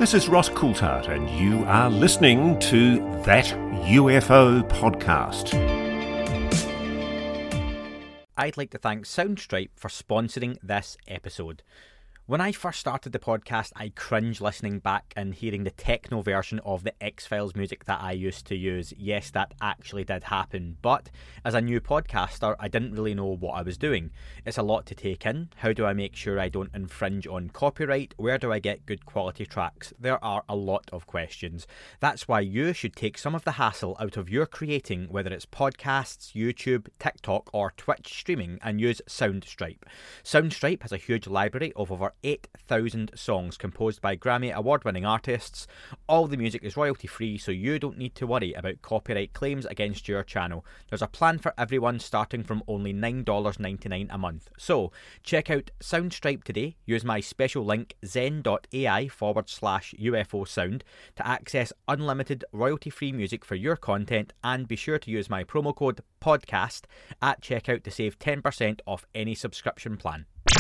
this is Ross Coulthard, and you are listening to That UFO Podcast. I'd like to thank Soundstripe for sponsoring this episode. When I first started the podcast, I cringed listening back and hearing the techno version of the X-Files music that I used to use. Yes, that actually did happen, but as a new podcaster, I didn't really know what I was doing. It's a lot to take in. How do I make sure I don't infringe on copyright? Where do I get good quality tracks? There are a lot of questions. That's why you should take some of the hassle out of your creating, whether it's podcasts, YouTube, TikTok, or Twitch streaming, and use Soundstripe. Soundstripe has a huge library of over 8,000 songs composed by Grammy award-winning artists. All the music is royalty-free, so you don't need to worry about copyright claims against your channel. There's a plan for everyone starting from only $9.99 a month. So, check out Soundstripe today. Use my special link zen.ai/UFO sound to access unlimited royalty-free music for your content, and be sure to use my promo code PODCAST at checkout to save 10% off any subscription plan.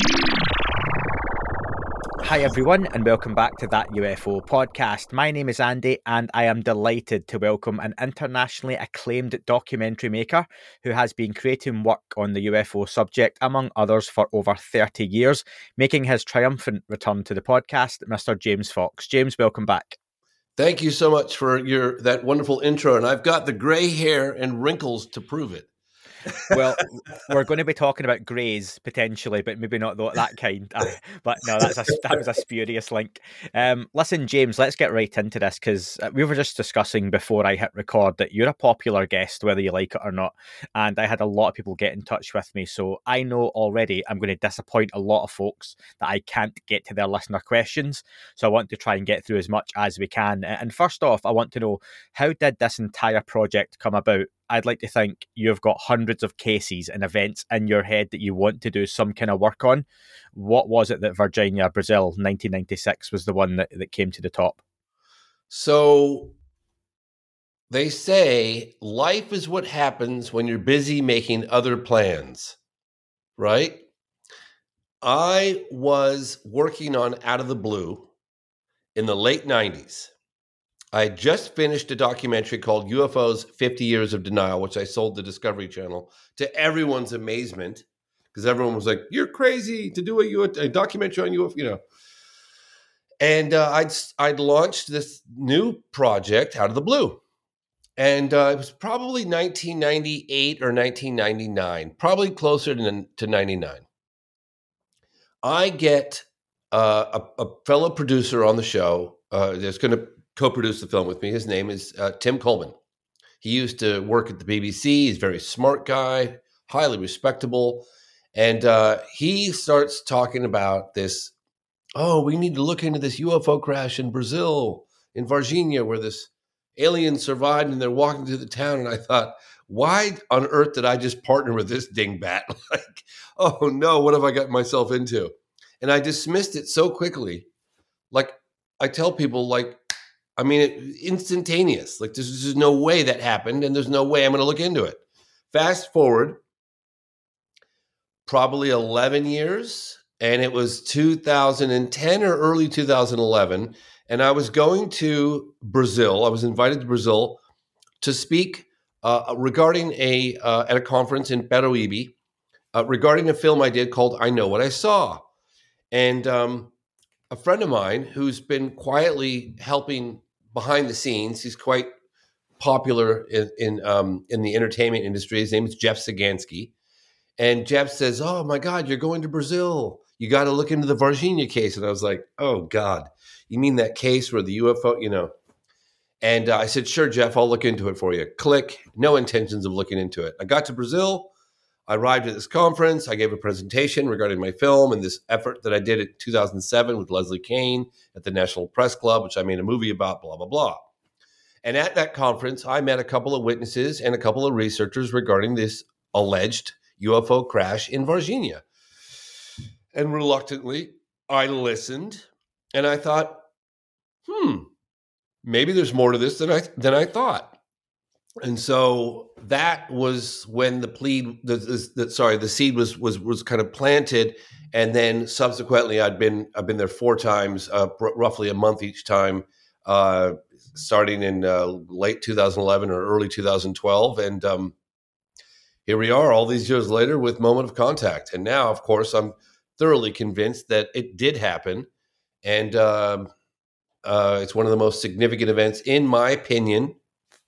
Hi everyone, and welcome back to That UFO Podcast. My name is Andy, and I am delighted to welcome an internationally acclaimed documentary maker who has been creating work on the UFO subject, among others, for over 30 years, making his triumphant return to the podcast, Mr. James Fox. James, welcome back. Thank you so much for that wonderful intro, and I've got the gray hair and wrinkles to prove it. Well, we're going to be talking about greys potentially, but maybe not that kind. But no, that was a spurious link. Listen, James, let's get right into this, because we were just discussing before I hit record that you're a popular guest, whether you like it or not. And I had a lot of people get in touch with me, so I know already I'm going to disappoint a lot of folks that I can't get to their listener questions. So I want to try and get through as much as we can. And first off, I want to know, how did this entire project come about? I'd like to think you've got hundreds of cases and events in your head that you want to do some kind of work on. What was it that Virginia, Brazil, 1996 was the one that came to the top? So they say life is what happens when you're busy making other plans, right? I was working on Out of the Blue in the late 90s. I had just finished a documentary called UFOs 50 Years of Denial, which I sold to Discovery Channel, to everyone's amazement, because everyone was like, you're crazy to do a documentary on UFO, you know. And I'd launched this new project Out of the Blue. And it was probably 1998 or 1999, probably closer to 99. I get a fellow producer on the show that's going to co-produced the film with me. His name is Tim Coleman. He used to work at the BBC. He's a very smart guy, highly respectable. And he starts talking about this, we need to look into this UFO crash in Brazil, in Varginha, where this alien survived and they're walking through the town. And I thought, why on earth did I just partner with this dingbat? Like, oh no, what have I got myself into? And I dismissed it so quickly. Like, I tell people, instantaneous. Like, there's just no way that happened, and there's no way I'm going to look into it. Fast forward, probably 11 years, and it was 2010 or early 2011, and I was going to Brazil. I was invited to Brazil to speak regarding at a conference in Peruíbe regarding a film I did called I Know What I Saw. And a friend of mine who's been quietly helping behind the scenes, he's quite popular in the entertainment industry. His name is Jeff Sagansky. And Jeff says, oh my God, you're going to Brazil. You got to look into the Varginha case. And I was like, oh God, you mean that case where the UFO, you know? And I said, sure, Jeff, I'll look into it for you. Click, no intentions of looking into it. I got to Brazil. I arrived at this conference. I gave a presentation regarding my film and this effort that I did in 2007 with Leslie Kean at the National Press Club, which I made a movie about, blah, blah, blah. And at that conference, I met a couple of witnesses and a couple of researchers regarding this alleged UFO crash in Varginha. And reluctantly, I listened and I thought, maybe there's more to this than I thought. And so that was when the seed was kind of planted, and then subsequently I've been there 4 times, roughly a month each time, starting in late 2011 or early 2012, and here we are all these years later with Moment of Contact, and now, of course, I'm thoroughly convinced that it did happen, and it's one of the most significant events, in my opinion,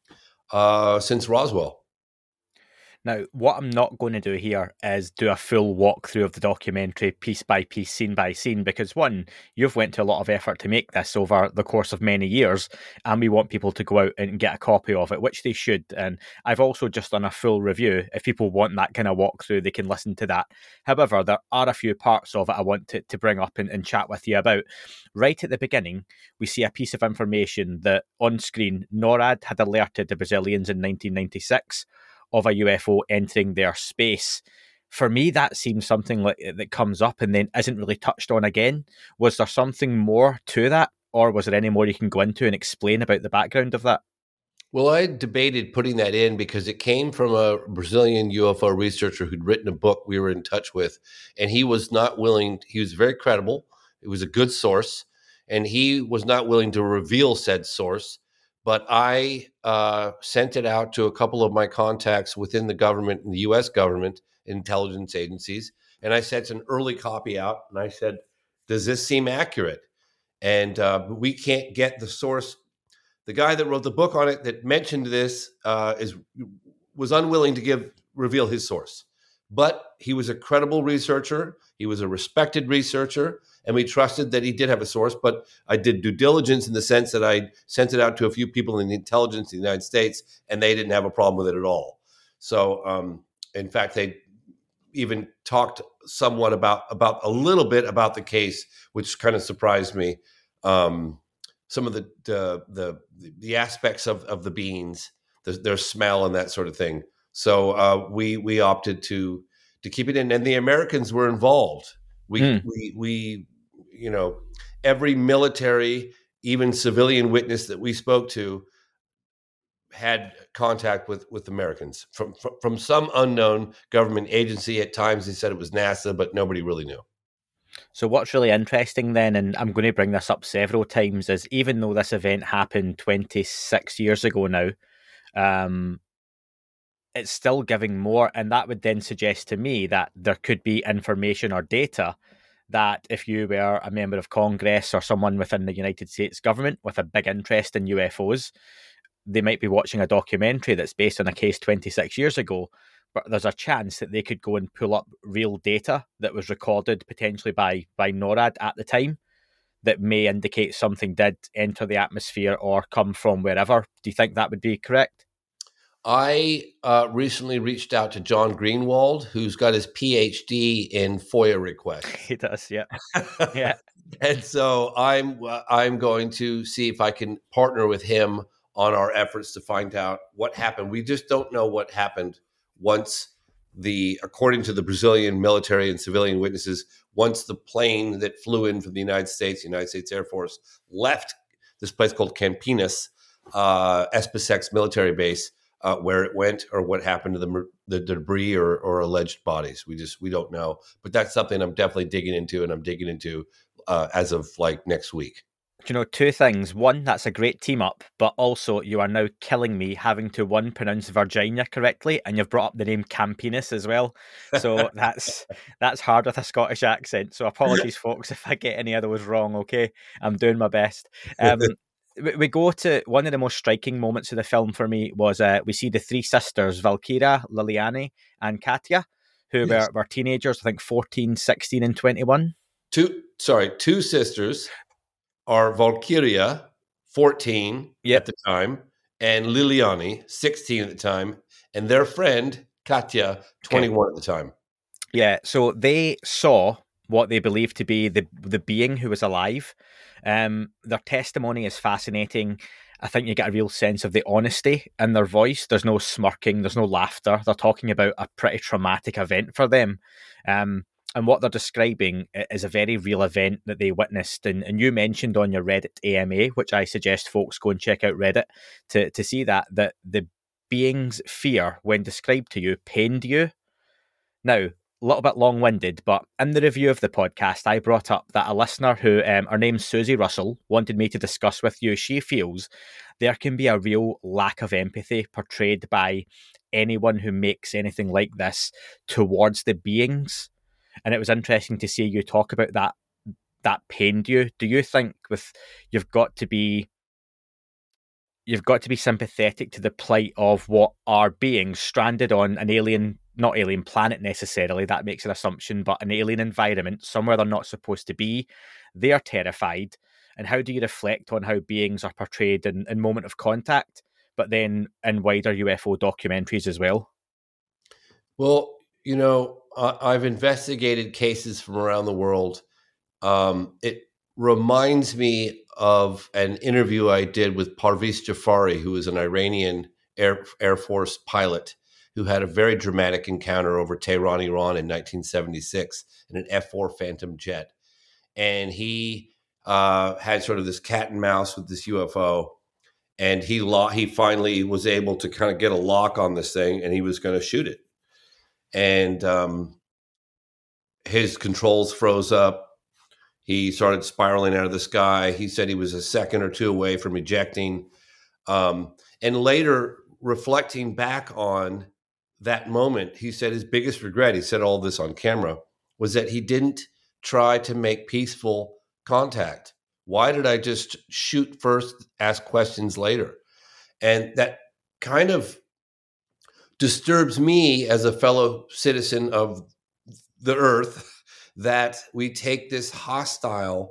since Roswell. Now, what I'm not going to do here is do a full walkthrough of the documentary piece by piece, scene by scene, because one, you've went to a lot of effort to make this over the course of many years, and we want people to go out and get a copy of it, which they should. And I've also just done a full review. If people want that kind of walkthrough, they can listen to that. However, there are a few parts of it I want to bring up and chat with you about. Right at the beginning, we see a piece of information that on screen, NORAD had alerted the Brazilians in 1996 of a UFO entering their space. For me, that seems something like that comes up and then isn't really touched on again. Was there something more to that, or was there any more you can go into and explain about the background of that? Well, I debated putting that in because it came from a Brazilian UFO researcher who'd written a book we were in touch with, and he was not willing. He was very credible. It was a good source, and he was not willing to reveal said source. But I sent it out to a couple of my contacts within the government, in the U.S. government, intelligence agencies, and I sent an early copy out, and I said, "Does this seem accurate?" And we can't get the source. The guy that wrote the book on it that mentioned this was unwilling to reveal his source, but he was a credible researcher. He was a respected researcher, and we trusted that he did have a source. But I did due diligence in the sense that I sent it out to a few people in the intelligence in the United States, and they didn't have a problem with it at all. So, in fact, they even talked somewhat about a little bit about the case, which kind of surprised me. Some of the aspects of the beans, their smell and that sort of thing. So we opted to keep it in, and the Americans were involved. We every military, even civilian witness that we spoke to had contact with Americans from some unknown government agency. At times they said it was NASA, but nobody really knew. So what's really interesting then, and I'm going to bring this up several times, is even though this event happened 26 years ago now, it's still giving more, and that would then suggest to me that there could be information or data that if you were a member of Congress or someone within the United States government with a big interest in UFOs, they might be watching a documentary that's based on a case 26 years ago, but there's a chance that they could go and pull up real data that was recorded potentially by NORAD at the time that may indicate something did enter the atmosphere or come from wherever. Do you think that would be correct? I recently reached out to John Greenwald, who's got his PhD in FOIA requests. He does, yeah. Yeah. And so I'm going to see if I can partner with him on our efforts to find out what happened. We just don't know what happened once according to the Brazilian military and civilian witnesses, once the plane that flew in from the United States Air Force, left this place called Campinas, SpaceX military base, where it went or what happened to the debris or alleged bodies. We don't know. But that's something I'm definitely digging into, and I'm digging into as of like next week. You know, two things. One, that's a great team up, but also you are now killing me having to pronounce Virginia correctly, and you've brought up the name Campinas as well. So that's hard with a Scottish accent. So apologies, folks, if I get any of those wrong. Okay, I'm doing my best. We go to one of the most striking moments of the film for me was we see the three sisters, Valkyria, Liliane, and Katya, who were teenagers, I think 14, 16, and 21. Two sisters are Valkyria, 14 at the time, and Liliane, 16 at the time, and their friend, Katya, 21 at the time. Yeah, so they saw what they believed to be the being who was alive. Their testimony is fascinating. I think you get a real sense of the honesty in their voice. There's no smirking, there's no laughter. They're talking about a pretty traumatic event for them. And what they're describing is a very real event that they witnessed. And you mentioned on your Reddit AMA, which I suggest folks go and check out Reddit to see that the being's fear, when described to you, pained you. Now, a little bit long-winded, but in the review of the podcast, I brought up that a listener who, her name's Susie Russell, wanted me to discuss with you. She feels there can be a real lack of empathy portrayed by anyone who makes anything like this towards the beings. And it was interesting to see you talk about that pained you. Do you think you've got to be sympathetic to the plight of what are beings stranded on an alien, not alien planet necessarily, that makes an assumption, but an alien environment, somewhere they're not supposed to be. They're terrified. And how do you reflect on how beings are portrayed in Moment of Contact, but then in wider UFO documentaries as well? Well, I've investigated cases from around the world. It reminds me of an interview I did with Parviz Jafari, who is an Iranian Air Force pilot who had a very dramatic encounter over Tehran, Iran in 1976 in an F-4 Phantom jet. And he had sort of this cat and mouse with this UFO. And he finally was able to kind of get a lock on this thing, and he was going to shoot it. And his controls froze up. He started spiraling out of the sky. He said he was a second or two away from ejecting. And later, reflecting back on that moment, he said his biggest regret, he said all this on camera, was that he didn't try to make peaceful contact. Why did I just shoot first, ask questions later? And that kind of disturbs me as a fellow citizen of the earth, that we take this hostile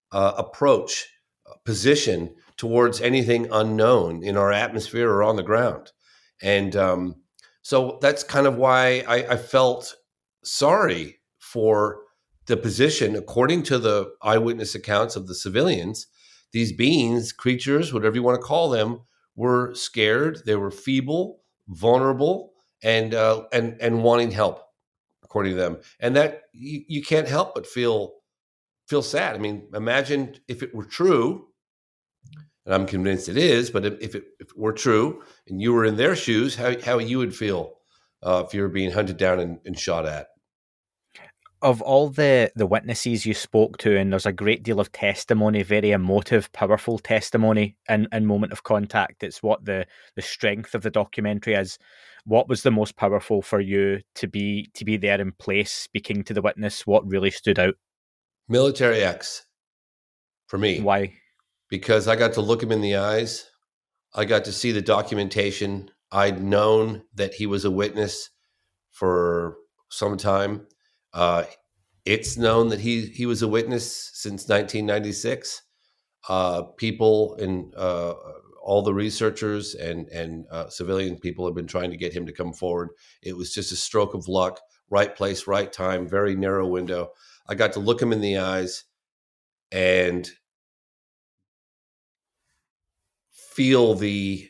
position towards anything unknown in our atmosphere or on the ground. And so that's kind of why I felt sorry for the position. According to the eyewitness accounts of the civilians, these beings, creatures, whatever you want to call them, were scared. They were feeble, vulnerable, and wanting help, according to them. And that you can't help but feel sad. I mean, imagine if it were true, and I'm convinced it is, but if it were true and you were in their shoes, how you would feel if you were being hunted down and shot at. Of all the witnesses you spoke to, and there's a great deal of testimony, very emotive, powerful testimony in Moment of Contact. It's what the strength of the documentary is. What was the most powerful for you to be there in place, speaking to the witness? What really stood out? Military X, for me. Why? Because I got to look him in the eyes. I got to see the documentation. I'd known that he was a witness for some time. It's known that he was a witness since 1996. People and all the researchers and civilian people have been trying to get him to come forward. It was just a stroke of luck, right place, right time, very narrow window. I got to look him in the eyes and feel the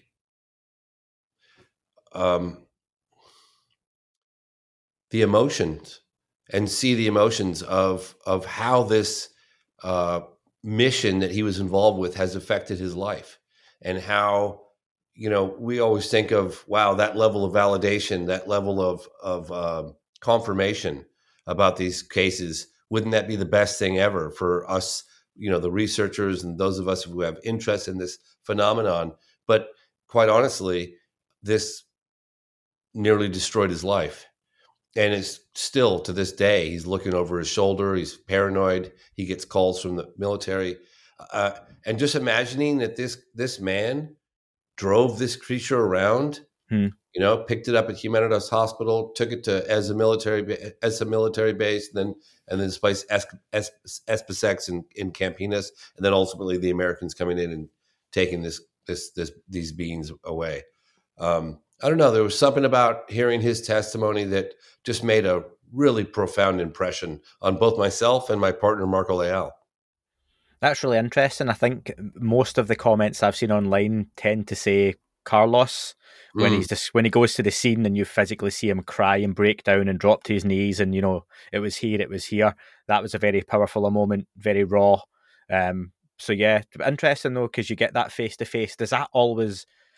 emotions and see the emotions of how this mission that he was involved with has affected his life, and how, we always think of, wow, that level of validation, that level of confirmation about these cases. Wouldn't that be the best thing ever for us, the researchers and those of us who have interest in this phenomenon? But quite honestly, this nearly destroyed his life. And it's still, to this day, he's looking over his shoulder. He's paranoid. He gets calls from the military. And just imagining that this man drove this creature around, picked it up at Humanitas Hospital, took it to as a military base, and then this place SpaceX in Campinas, and then ultimately the Americans coming in and taking these beings away. I don't know. There was something about hearing his testimony that just made a really profound impression on both myself and my partner, Marco Leal. That's really interesting. I think most of the comments I've seen online tend to say Carlos when when he goes to the scene and you physically see him cry and break down and drop to his knees and, it was here. That was a very powerful moment, very raw. So yeah, interesting though, because you get that face to face. Does that always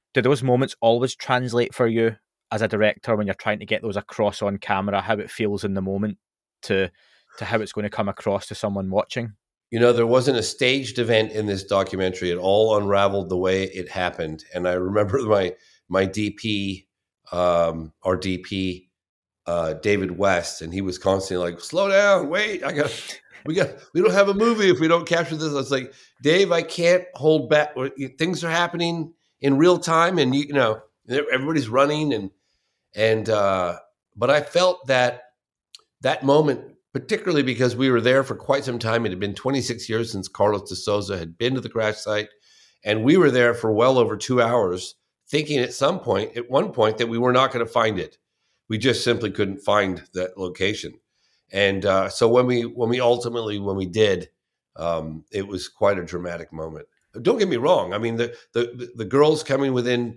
do those moments always translate for you as a director when you're trying to get those across on camera, how it feels in the moment to how it's going to come across to someone watching? There wasn't a staged event in this documentary. It all unraveled the way it happened. And I remember my DP, our DP, David West, and he was constantly like, "Slow down, wait, we don't have a movie if we don't capture this." I was like, "Dave, I can't hold back. Things are happening in real time, and everybody's running but I felt that moment, particularly because we were there for quite some time. It had been 26 years since Carlos de Souza had been to the crash site, and we were there for well over 2 hours, thinking at one point, that we were not going to find it. We just simply couldn't find that location. And so when we did, it was quite a dramatic moment. Don't get me wrong. I mean, the girls coming within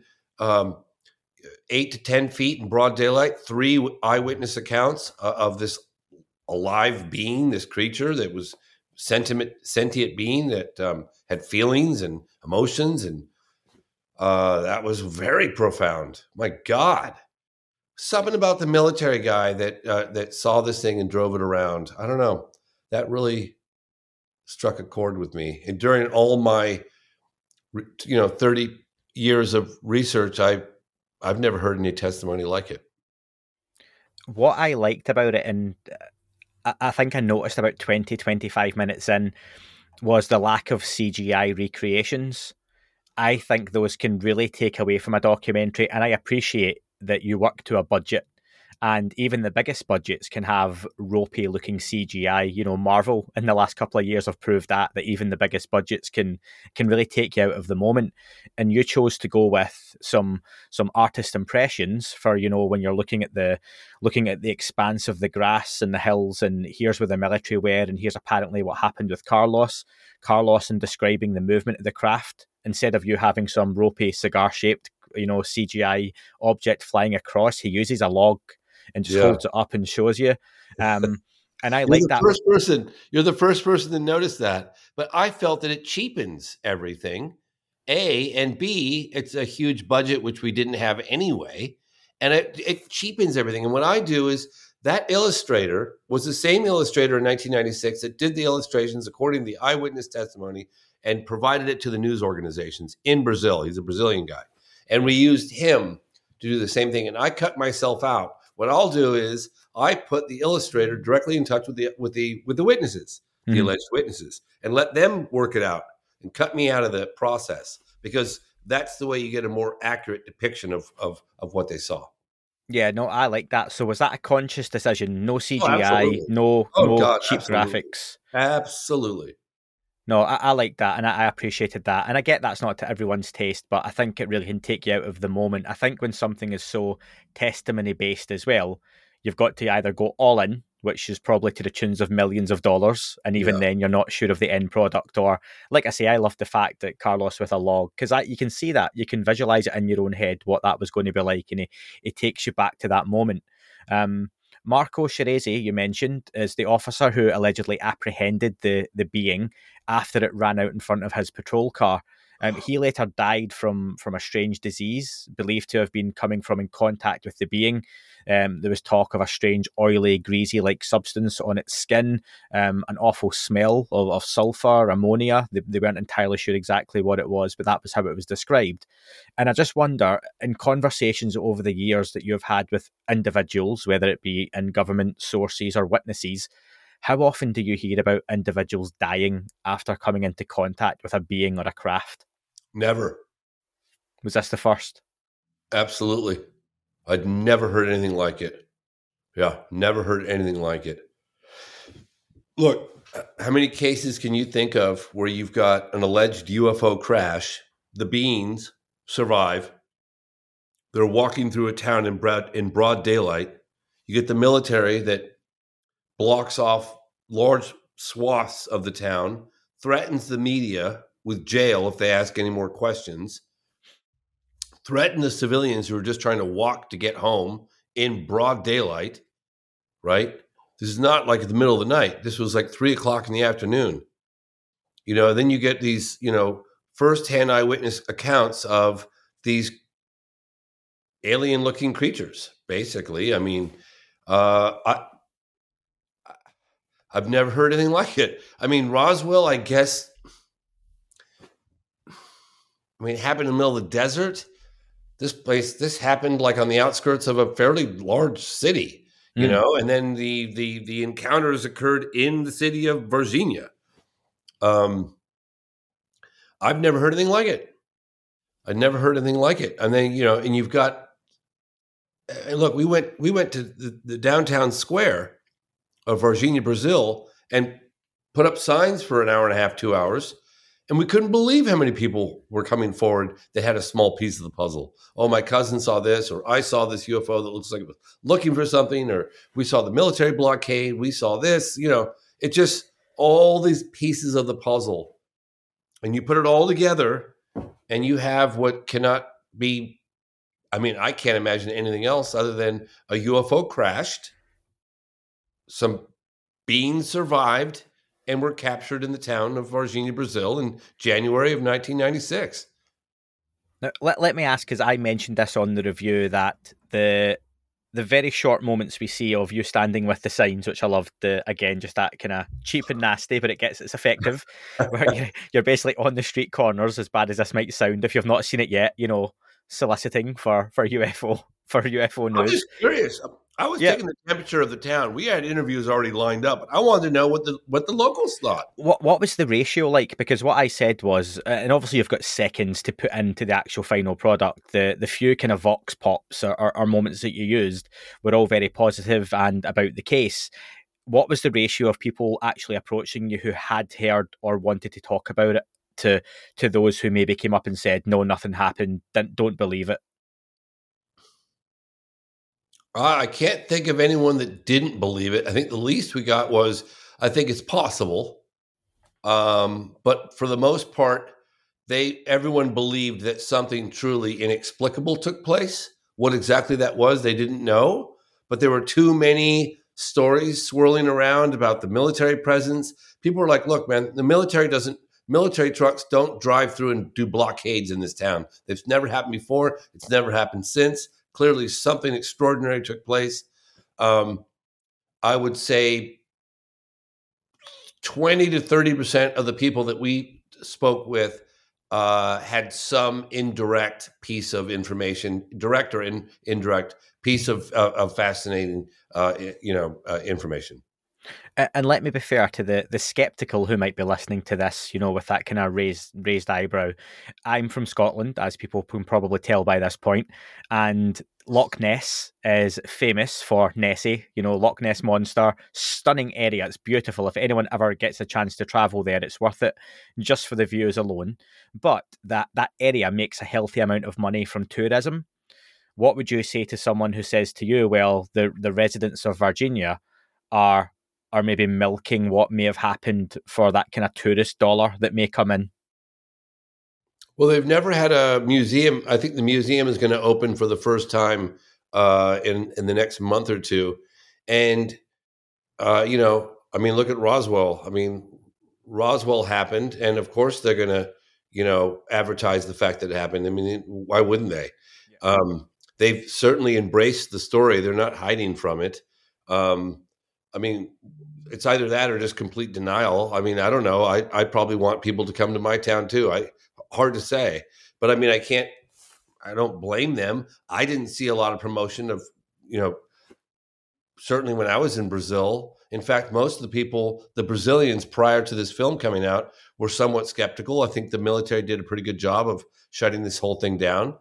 8 to 10 feet in broad daylight, 3 eyewitness accounts of this alive being, this creature that was sentient being that had feelings and emotions. And that was very profound. My God. Something about the military guy that saw this thing and drove it around. I don't know. That really struck a chord with me. And during all my, 30 years of research, I've never heard any testimony like it. What I liked about it, and I think I noticed about 20, 25 minutes in, was the lack of CGI recreations. I think those can really take away from a documentary, and I appreciate that you work to a budget, and even the biggest budgets can have ropey looking CGI. Marvel in the last couple of years have proved that even the biggest budgets can really take you out of the moment. And you chose to go with some artist impressions for, when you're looking at the expanse of the grass and the hills, and here's where the military were, and here's apparently what happened with Carlos and describing the movement of the craft, instead of you having some ropey cigar shaped CGI object flying across. He uses a log and just holds it up and shows you. And I like that. You're the first person to notice that. But I felt that it cheapens everything. A, and B, it's a huge budget, which we didn't have anyway. And it cheapens everything. And what I do is, that illustrator was the same illustrator in 1996 that did the illustrations according to the eyewitness testimony and provided it to the news organizations in Brazil. He's a Brazilian guy. And we used him to do the same thing. And I cut myself out. What I'll do is I put the illustrator directly in touch with the witnesses, the alleged witnesses, and let them work it out and cut me out of the process, because that's the way you get a more accurate depiction of what they saw. Yeah, no, I like that. So was that a conscious decision? No CGI, no cheap graphics? Absolutely. No, I like that, and I appreciated that. And I get that's not to everyone's taste, but I think it really can take you out of the moment. I think when something is so testimony-based as well, you've got to either go all in, which is probably to the tunes of millions of dollars, and even then you're not sure of the end product. Or, like I say, I love the fact that Carlos with a log, because you can see that, you can visualize it in your own head, what that was going to be like, and it takes you back to that moment. Marco Scherzi, you mentioned, is the officer who allegedly apprehended the being after it ran out in front of his patrol car. He later died from a strange disease, believed to have been coming from in contact with the being. There was talk of a strange oily, greasy-like substance on its skin, an awful smell of sulfur, ammonia. They weren't entirely sure exactly what it was, but that was how it was described. And I just wonder, in conversations over the years that you've had with individuals, whether it be in government sources or witnesses, how often do you hear about individuals dying after coming into contact with a being or a craft? Never. Was this the first? Absolutely. I'd never heard anything like it. Yeah, never heard anything like it. Look, how many cases can you think of where you've got an alleged UFO crash, the beings survive, they're walking through a town in broad daylight, you get the military that blocks off large swaths of the town, threatens the media with jail if they ask any more questions, threaten the civilians who are just trying to walk to get home in broad daylight, right? This is not like the middle of the night. This was like 3:00 in the afternoon. Then you get these, firsthand eyewitness accounts of these alien-looking creatures, basically. I mean, I've never heard anything like it. I mean, Roswell, I guess, it happened in the middle of the desert. This happened like on the outskirts of a fairly large city, and then the encounters occurred in the city of Virginia. I've never heard anything like it. I've never heard anything like it. And then, and you've got, and look, we went to the downtown square of Virginia, Brazil, and put up signs for an hour and a half, 2 hours. And we couldn't believe how many people were coming forward that had a small piece of the puzzle. Oh, my cousin saw this, or I saw this UFO that looks like it was looking for something, or we saw the military blockade, we saw this, it just all these pieces of the puzzle. And you put it all together and you have what cannot be, I can't imagine anything else other than a UFO crashed, some beings survived, and were captured in the town of Virginia, Brazil in January of 1996. Now, let me ask, because I mentioned this on the review, that the very short moments we see of you standing with the signs, which I loved, again, just that kind of cheap and nasty, but it's effective, where you're basically on the street corners, as bad as this might sound, if you've not seen it yet, soliciting for UFO news. I'm just curious. I was taking the temperature of the town. We had interviews already lined up, but I wanted to know what the locals thought. What was the ratio like? Because what I said was, and obviously you've got seconds to put into the actual final product. The few kind of vox pops or moments that you used were all very positive and about the case. What was the ratio of people actually approaching you who had heard or wanted to talk about it to those who maybe came up and said, no, nothing happened, don't believe it? I can't think of anyone that didn't believe it. I think the least we got was, I think it's possible. But for the most part, everyone believed that something truly inexplicable took place. What exactly that was, they didn't know. But there were too many stories swirling around about the military presence. People were like, look, man, the military trucks don't drive through and do blockades in this town. It's never happened before. It's never happened since. Clearly, something extraordinary took place. I would say 20 to 30% of the people that we spoke with had some indirect piece of information, direct or indirect piece of fascinating, information. And let me be fair to the skeptical who might be listening to this, with that kind of raised eyebrow. I'm from Scotland, as people can probably tell by this point, and Loch Ness is famous for Nessie, Loch Ness Monster, stunning area. It's beautiful. If anyone ever gets a chance to travel there, it's worth it just for the views alone. But that area makes a healthy amount of money from tourism. What would you say to someone who says to you, well, the residents of Virginia are maybe milking what may have happened for that kind of tourist dollar that may come in? Well, they've never had a museum. I think the museum is going to open for the first time in the next month or two. And, look at Roswell. Roswell happened. And of course, they're going to, advertise the fact that it happened. Why wouldn't they? Yeah. They've certainly embraced the story. They're not hiding from it. It's either that or just complete denial. I don't know. I probably want people to come to my town too. Hard to say, but I don't blame them. I didn't see a lot of promotion of, certainly when I was in Brazil. In fact, most of the people, the Brazilians prior to this film coming out, were somewhat skeptical. I think the military did a pretty good job of shutting this whole thing down.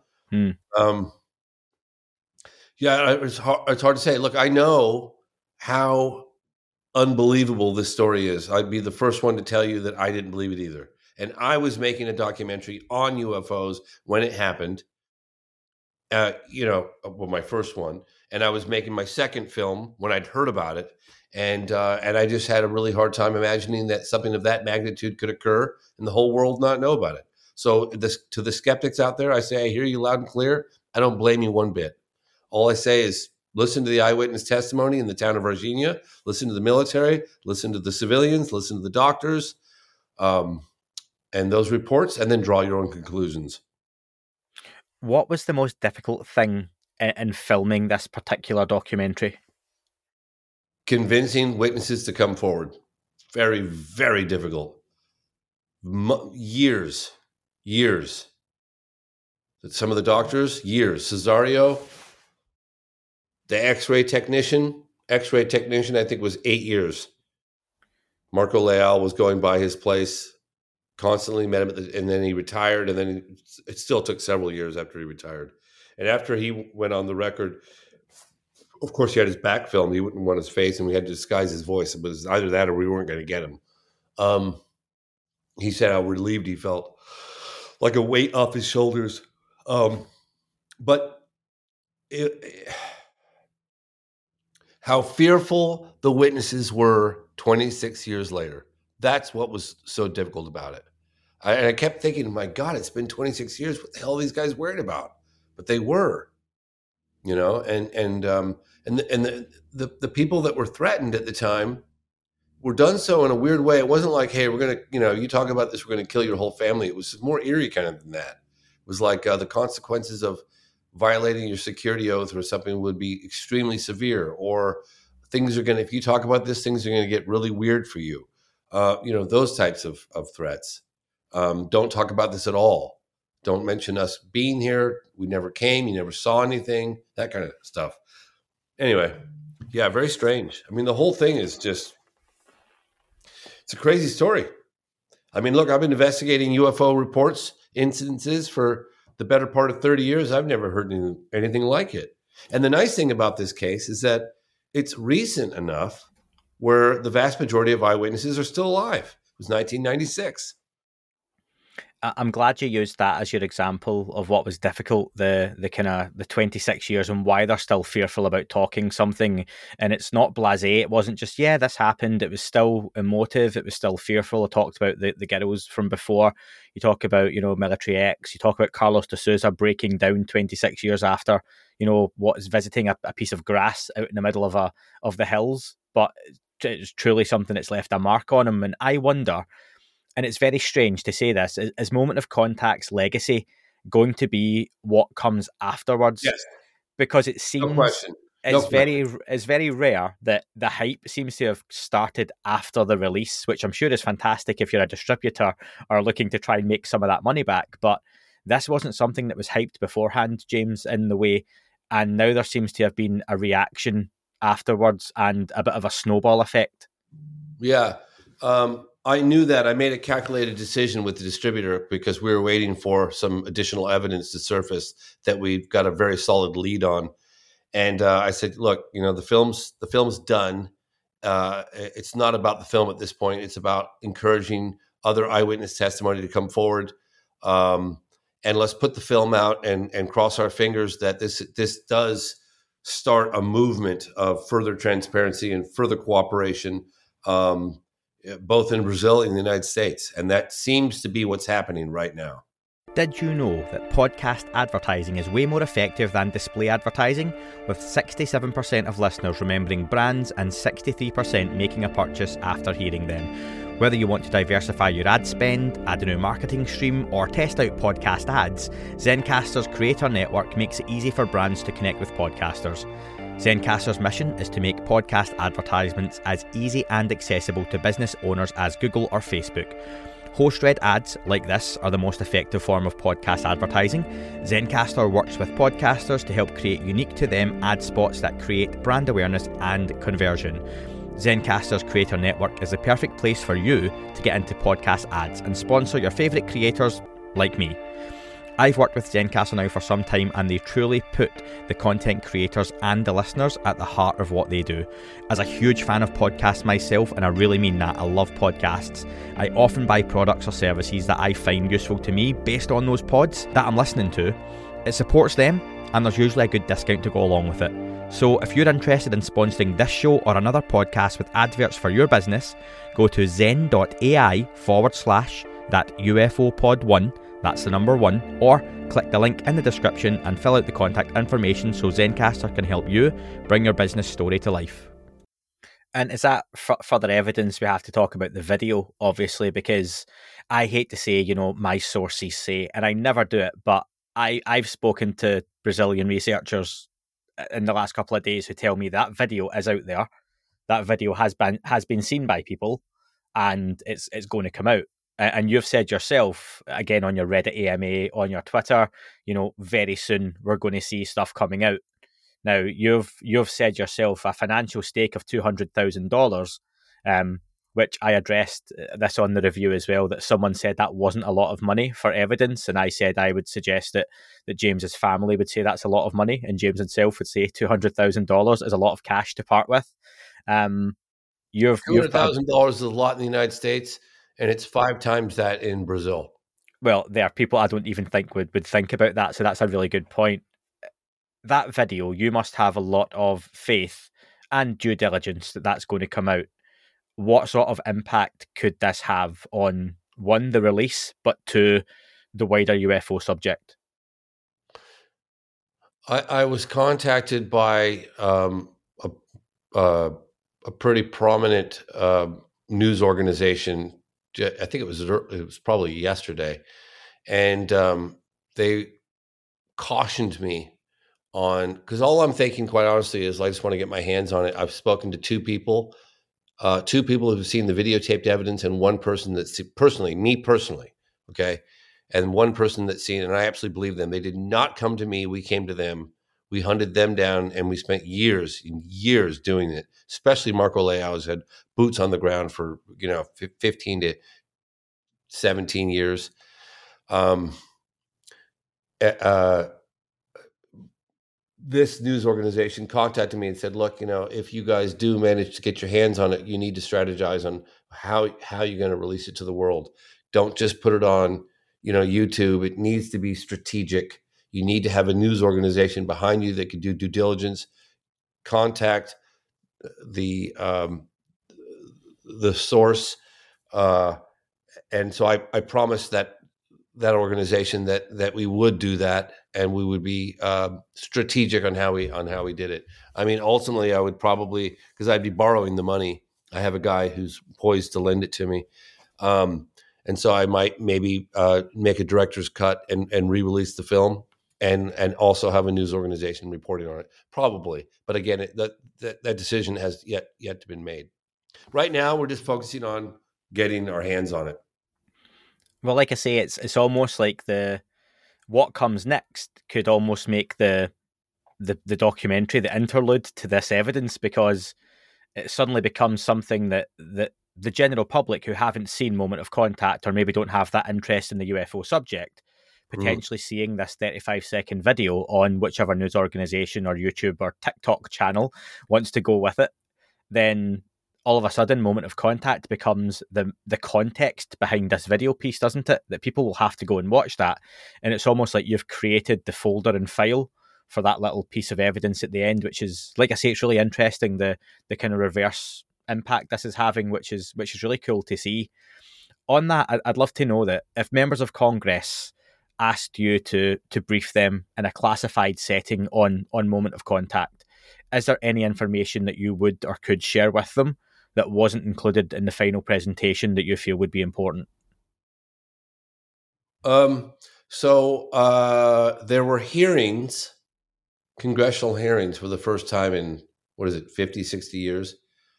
It's hard to say. Look, I know how unbelievable this story is. I'd be the first one to tell you that I didn't believe it either. And I was making a documentary on UFOs when it happened, my first one. And I was making my second film when I'd heard about it. And I just had a really hard time imagining that something of that magnitude could occur and the whole world not know about it. So to the skeptics out there, I say, I hear you loud and clear. I don't blame you one bit. All I say is, listen to the eyewitness testimony in the town of Virginia, listen to the military, listen to the civilians, listen to the doctors, and those reports, and then draw your own conclusions. What was the most difficult thing in filming this particular documentary? Convincing witnesses to come forward. Very, very difficult. Years. Some of the doctors, years. Cesario, the X-ray technician, I think was 8 years. Marco Leal was going by his place constantly, met him and then he retired, and then it still took several years after he retired. And after he went on the record, of course, he had his back filmed. He wouldn't want his face, and we had to disguise his voice. It was either that or we weren't going to get him. He said how relieved he felt, like a weight off his shoulders. But how fearful the witnesses were 26 years later. That's what was so difficult about it. I kept thinking, my God, it's been 26 years. What the hell are these guys worried about? But they were, and the people that were threatened at the time were done so in a weird way. It wasn't like, hey, we're going to, you talk about this, we're going to kill your whole family. It was more eerie kind of than that. It was like the consequences of violating your security oath or something would be extremely severe, or if you talk about this, things are going to get really weird for you. Those types of threats. Don't talk about this at all. Don't mention us being here. We never came. You never saw anything, that kind of stuff. Anyway, yeah, very strange. I mean, the whole thing is it's a crazy story. I mean, look, I've been investigating UFO reports, incidences for the better part of 30 years. I've never heard anything like it. And the nice thing about this case is that it's recent enough where the vast majority of eyewitnesses are still alive. It was 1996. I'm glad you used that as your example of what was difficult, the 26 years, and why they're still fearful about talking something. And it's not blasé. It wasn't just, yeah, this happened. It was still emotive. It was still fearful. I talked about the girls from before. You talk about, Military X. You talk about Carlos de Souza breaking down 26 years after, what is visiting a piece of grass out in the middle of the hills. But it's truly something that's left a mark on him. And I wonder, and it's very strange to say this, is Moment of Contact's legacy going to be what comes afterwards? Yes. Because it seems no question. It's very rare that the hype seems to have started after the release, which I'm sure is fantastic if you're a distributor or looking to try and make some of that money back. But this wasn't something that was hyped beforehand, James, in the way. And now there seems to have been a reaction afterwards and a bit of a snowball effect. Yeah. I knew that. I made a calculated decision with the distributor because we were waiting for some additional evidence to surface that we've got a very solid lead on. And I said, look, the film's done. It's not about the film at this point. It's about encouraging other eyewitness testimony to come forward. And let's put the film out and cross our fingers that this does start a movement of further transparency and further cooperation, both in Brazil and the United States. And that seems to be what's happening right now. Did you know that podcast advertising is way more effective than display advertising, with 67% of listeners remembering brands and 63% making a purchase after hearing them? Whether you want to diversify your ad spend, add a new marketing stream, or test out podcast ads, Zencastr's Creator Network makes it easy for brands to connect with podcasters. Zencastr's mission is to make podcast advertisements as easy and accessible to business owners as Google or Facebook. Host-read ads like this are the most effective form of podcast advertising. Zencastr works with podcasters to help create unique to them ad spots that create brand awareness and conversion. Zencastr's Creator Network is the perfect place for you to get into podcast ads and sponsor your favourite creators like me. I've worked with Zencastr now for some time, and they truly put the content creators and the listeners at the heart of what they do. As a huge fan of podcasts myself, and I really mean that, I love podcasts, I often buy products or services that I find useful to me based on those pods that I'm listening to. It supports them, and there's usually a good discount to go along with it. So if you're interested in sponsoring this show or another podcast with adverts for your business, go to zen.ai/that UFO pod 1, that's the number 1, or click the link in the description and fill out the contact information so Zencastr can help you bring your business story to life. And is that further evidence we have to talk about the video, obviously, because I hate to say, my sources say, and I never do it, but I've spoken to Brazilian researchers in the last couple of days who tell me that video is out there. That video has been seen by people, and it's going to come out. And you've said yourself, again, on your Reddit AMA, on your Twitter, very soon we're going to see stuff coming out. Now, you've said yourself a financial stake of $200,000, which I addressed this on the review as well, that someone said that wasn't a lot of money for evidence. And I said I would suggest that James's family would say that's a lot of money, and James himself would say $200,000 is a lot of cash to part with. $200,000 is a lot in the United States, and it's 5 times that in Brazil. Well, there are people I don't even think would think about that. So that's a really good point. That video, you must have a lot of faith and due diligence that that's going to come out. What sort of impact could this have on, one, the release, but two, the wider UFO subject? I was contacted by a pretty prominent news organization. I think it was probably yesterday, and they cautioned me on, because all I'm thinking, quite honestly, is I just want to get my hands on it. I've spoken to two people who've seen the videotaped evidence, and one person that's me personally, okay, and one person that's seen it, and I absolutely believe them. They did not come to me. We came to them. We hunted them down, and we spent years doing it. Especially Marco Leao has had boots on the ground for 15 to 17 years. This news organization contacted me and said, "Look, if you guys do manage to get your hands on it, you need to strategize on how you're going to release it to the world. Don't just put it on, YouTube. It needs to be strategic. You need to have a news organization behind you that can do due diligence. Contact the source." And so I promised that organization that we would do that, and we would be strategic on how we did it. I mean, ultimately, I would probably, because I'd be borrowing the money. I have a guy who's poised to lend it to me, and so I might maybe make a director's cut and re-release the film, and also have a news organization reporting on it, probably. But again, that decision has yet to be made. Right now, we're just focusing on getting our hands on it. Well, like I say, it's almost like what comes next could almost make the documentary, the interlude to this evidence, because it suddenly becomes something that the general public who haven't seen Moment of Contact, or maybe don't have that interest in the UFO subject, potentially seeing this 35-second video on whichever news organization or YouTube or TikTok channel wants to go with it, then all of a sudden Moment of Contact becomes the context behind this video piece, doesn't it? That people will have to go and watch that. And it's almost like you've created the folder and file for that little piece of evidence at the end, which is, like I say, it's really interesting, the kind of reverse impact this is having, which is really cool to see. On that, I'd love to know that if members of Congress asked you to brief them in a classified setting on Moment of Contact, is there any information that you would or could share with them that wasn't included in the final presentation that you feel would be important? So there were hearings, congressional hearings, for the first time in, 50, 60 years,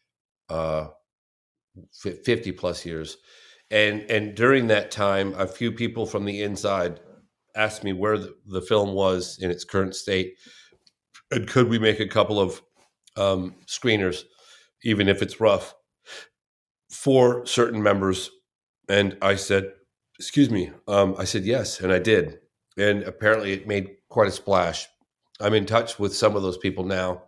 50 plus years. And during that time, a few people from the inside asked me where the film was in its current state, and could we make a couple of screeners, even if it's rough, for certain members. And I said, excuse me, I said yes, and I did. And apparently it made quite a splash. I'm in touch with some of those people now.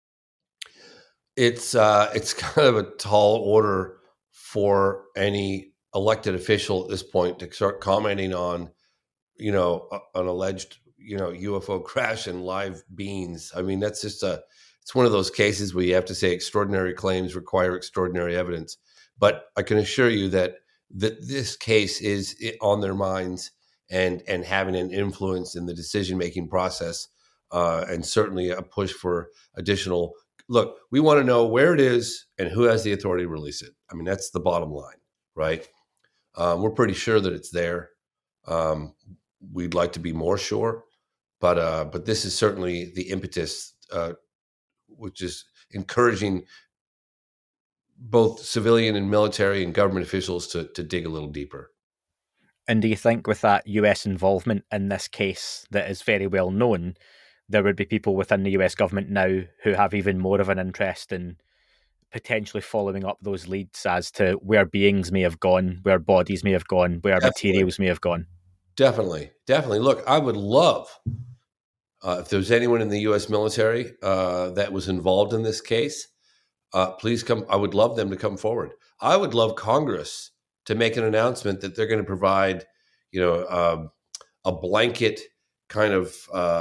It's kind of a tall order for any elected official at this point to start commenting on, an alleged, UFO crash and live beings. I mean, that's just it's one of those cases where you have to say extraordinary claims require extraordinary evidence. But I can assure you that this case is on their minds and having an influence in the decision-making process, and certainly a push for additional. Look, we want to know where it is and who has the authority to release it. I mean, that's the bottom line, right? We're pretty sure that it's there. We'd like to be more sure, but this is certainly the impetus encouraging both civilian and military and government officials to dig a little deeper. And do you think with that US involvement in this case that is very well known, there would be people within the US government now who have even more of an interest in potentially following up those leads as to where beings may have gone, where bodies may have gone, where materials may have gone? Definitely. Look, I would love if there's anyone in the U.S. military that was involved in this case, please come. I would love them to come forward. I would love Congress to make an announcement that they're going to provide, a blanket kind of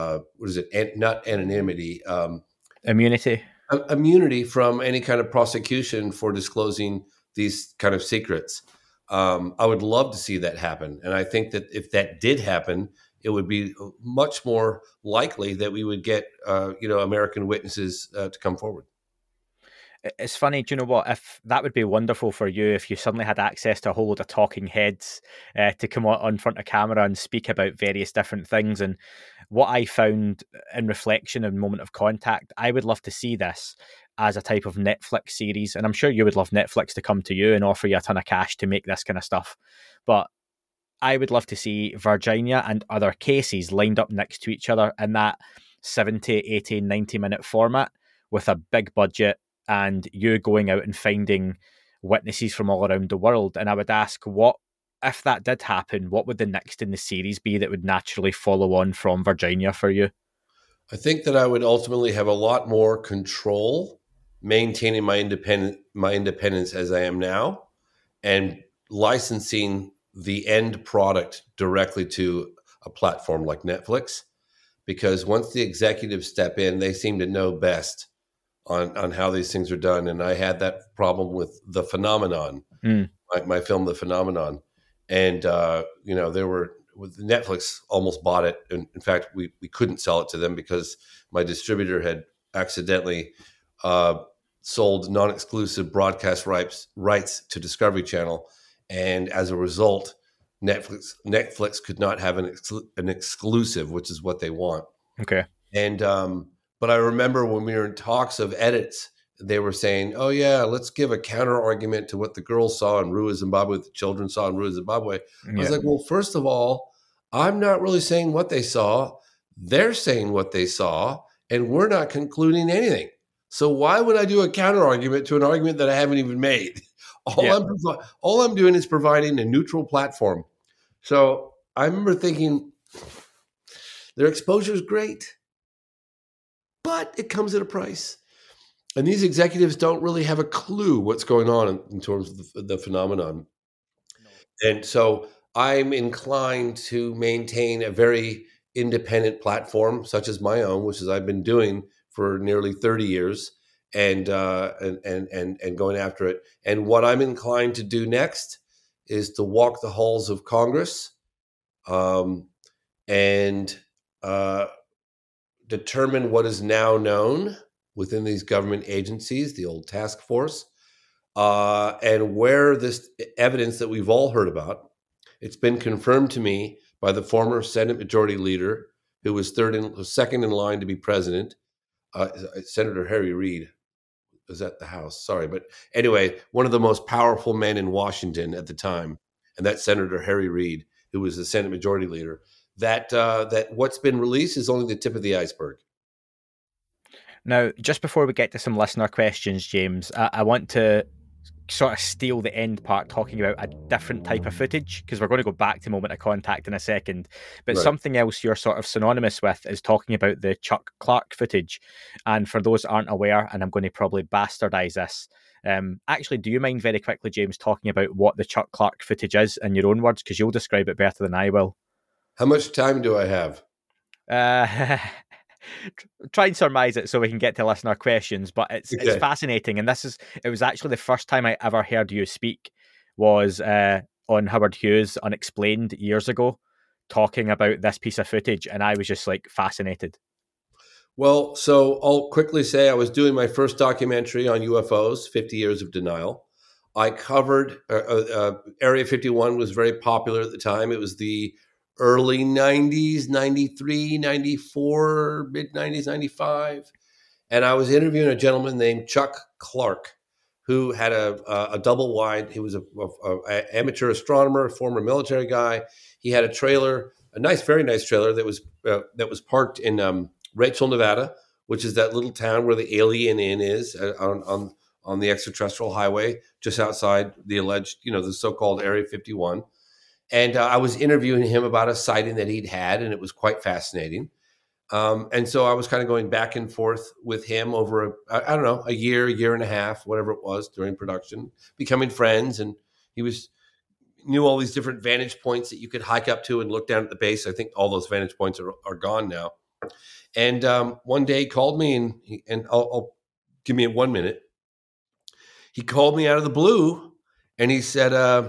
not anonymity, immunity. Immunity from any kind of prosecution for disclosing these kind of secrets. I would love to see that happen. And I think that if that did happen, it would be much more likely that we would get, American witnesses to come forward. It's funny, do you know what? If that would be wonderful for you, if you suddenly had access to a whole load of talking heads to come on front of camera and speak about various different things. And what I found in reflection and moment of contact, I would love to see this as a type of Netflix series. And I'm sure you would love Netflix to come to you and offer you a ton of cash to make this kind of stuff. But I would love to see Virginia and other cases lined up next to each other in that 70, 80, 90-minute format with a big budget, and you going out and finding witnesses from all around the world. And I would ask, what if that did happen, what would the next in the series be that would naturally follow on from Virginia for you? I think that I would ultimately have a lot more control, maintaining my independence as I am now, and licensing the end product directly to a platform like Netflix. Because once the executives step in, they seem to know best on how these things are done. And I had that problem with The Phenomenon, my film, The Phenomenon. And, Netflix almost bought it. And in fact, we couldn't sell it to them because my distributor had accidentally sold non-exclusive broadcast rights to Discovery Channel. And as a result, Netflix could not have an exclusive, which is what they want. Okay. And, but I remember when we were in talks of edits, they were saying, oh, yeah, let's give a counter argument to what the girls saw in Rua, Zimbabwe, what the children saw in Rua, Zimbabwe. I was like, well, first of all, I'm not really saying what they saw. They're saying what they saw, and we're not concluding anything. So why would I do a counter argument to an argument that I haven't even made? All I'm doing is providing a neutral platform. So I remember thinking, their exposure is great, but it comes at a price. And these executives don't really have a clue what's going on in terms of the phenomenon. No. And so I'm inclined to maintain a very independent platform, such as my own, which is I've been doing for nearly 30 years, and going after it. And what I'm inclined to do next is to walk the halls of Congress, and determine what is now known within these government agencies, the old task force, and where this evidence that we've all heard about. It's been confirmed to me by the former Senate Majority Leader, who was second in line to be president, Senator Harry Reid. Was at the House, sorry. But anyway, one of the most powerful men in Washington at the time, and that's Senator Harry Reid, who was the Senate Majority Leader, that what's been released is only the tip of the iceberg. Now, just before we get to some listener questions, James, I want to sort of steal the end part talking about a different type of footage, because we're going to go back to Moment of Contact in a second. But right. Something else you're sort of synonymous with is talking about the Chuck Clark footage. And for those aren't aware, and I'm going to probably bastardize this, actually, do you mind very quickly, James, talking about what the Chuck Clark footage is in your own words? Because you'll describe it better than I will. How much time do I have? Try and surmise it so we can get to listener questions, but it's fascinating. And it was actually the first time I ever heard you speak was on Howard Hughes Unexplained years ago, talking about this piece of footage, and I was just like fascinated. Well, so I'll quickly say I was doing my first documentary on UFOs, 50 Years of Denial. I covered Area 51 was very popular at the time. It was the early 90s, 93, 94, mid 90s, 95. And I was interviewing a gentleman named Chuck Clark, who had a double wide. He was a amateur astronomer, former military guy. He had a trailer, very nice trailer that was parked in Rachel, Nevada, which is that little town where the Alien Inn is on the extraterrestrial highway, just outside the alleged, the so-called Area 51. And I was interviewing him about a sighting that he'd had, and it was quite fascinating. And so I was kind of going back and forth with him over, a year and a half, whatever it was during production, becoming friends. And he knew all these different vantage points that you could hike up to and look down at the base. I think all those vantage points are gone now. And one day he called me, and I'll give me 1 minute. He called me out of the blue, and he said,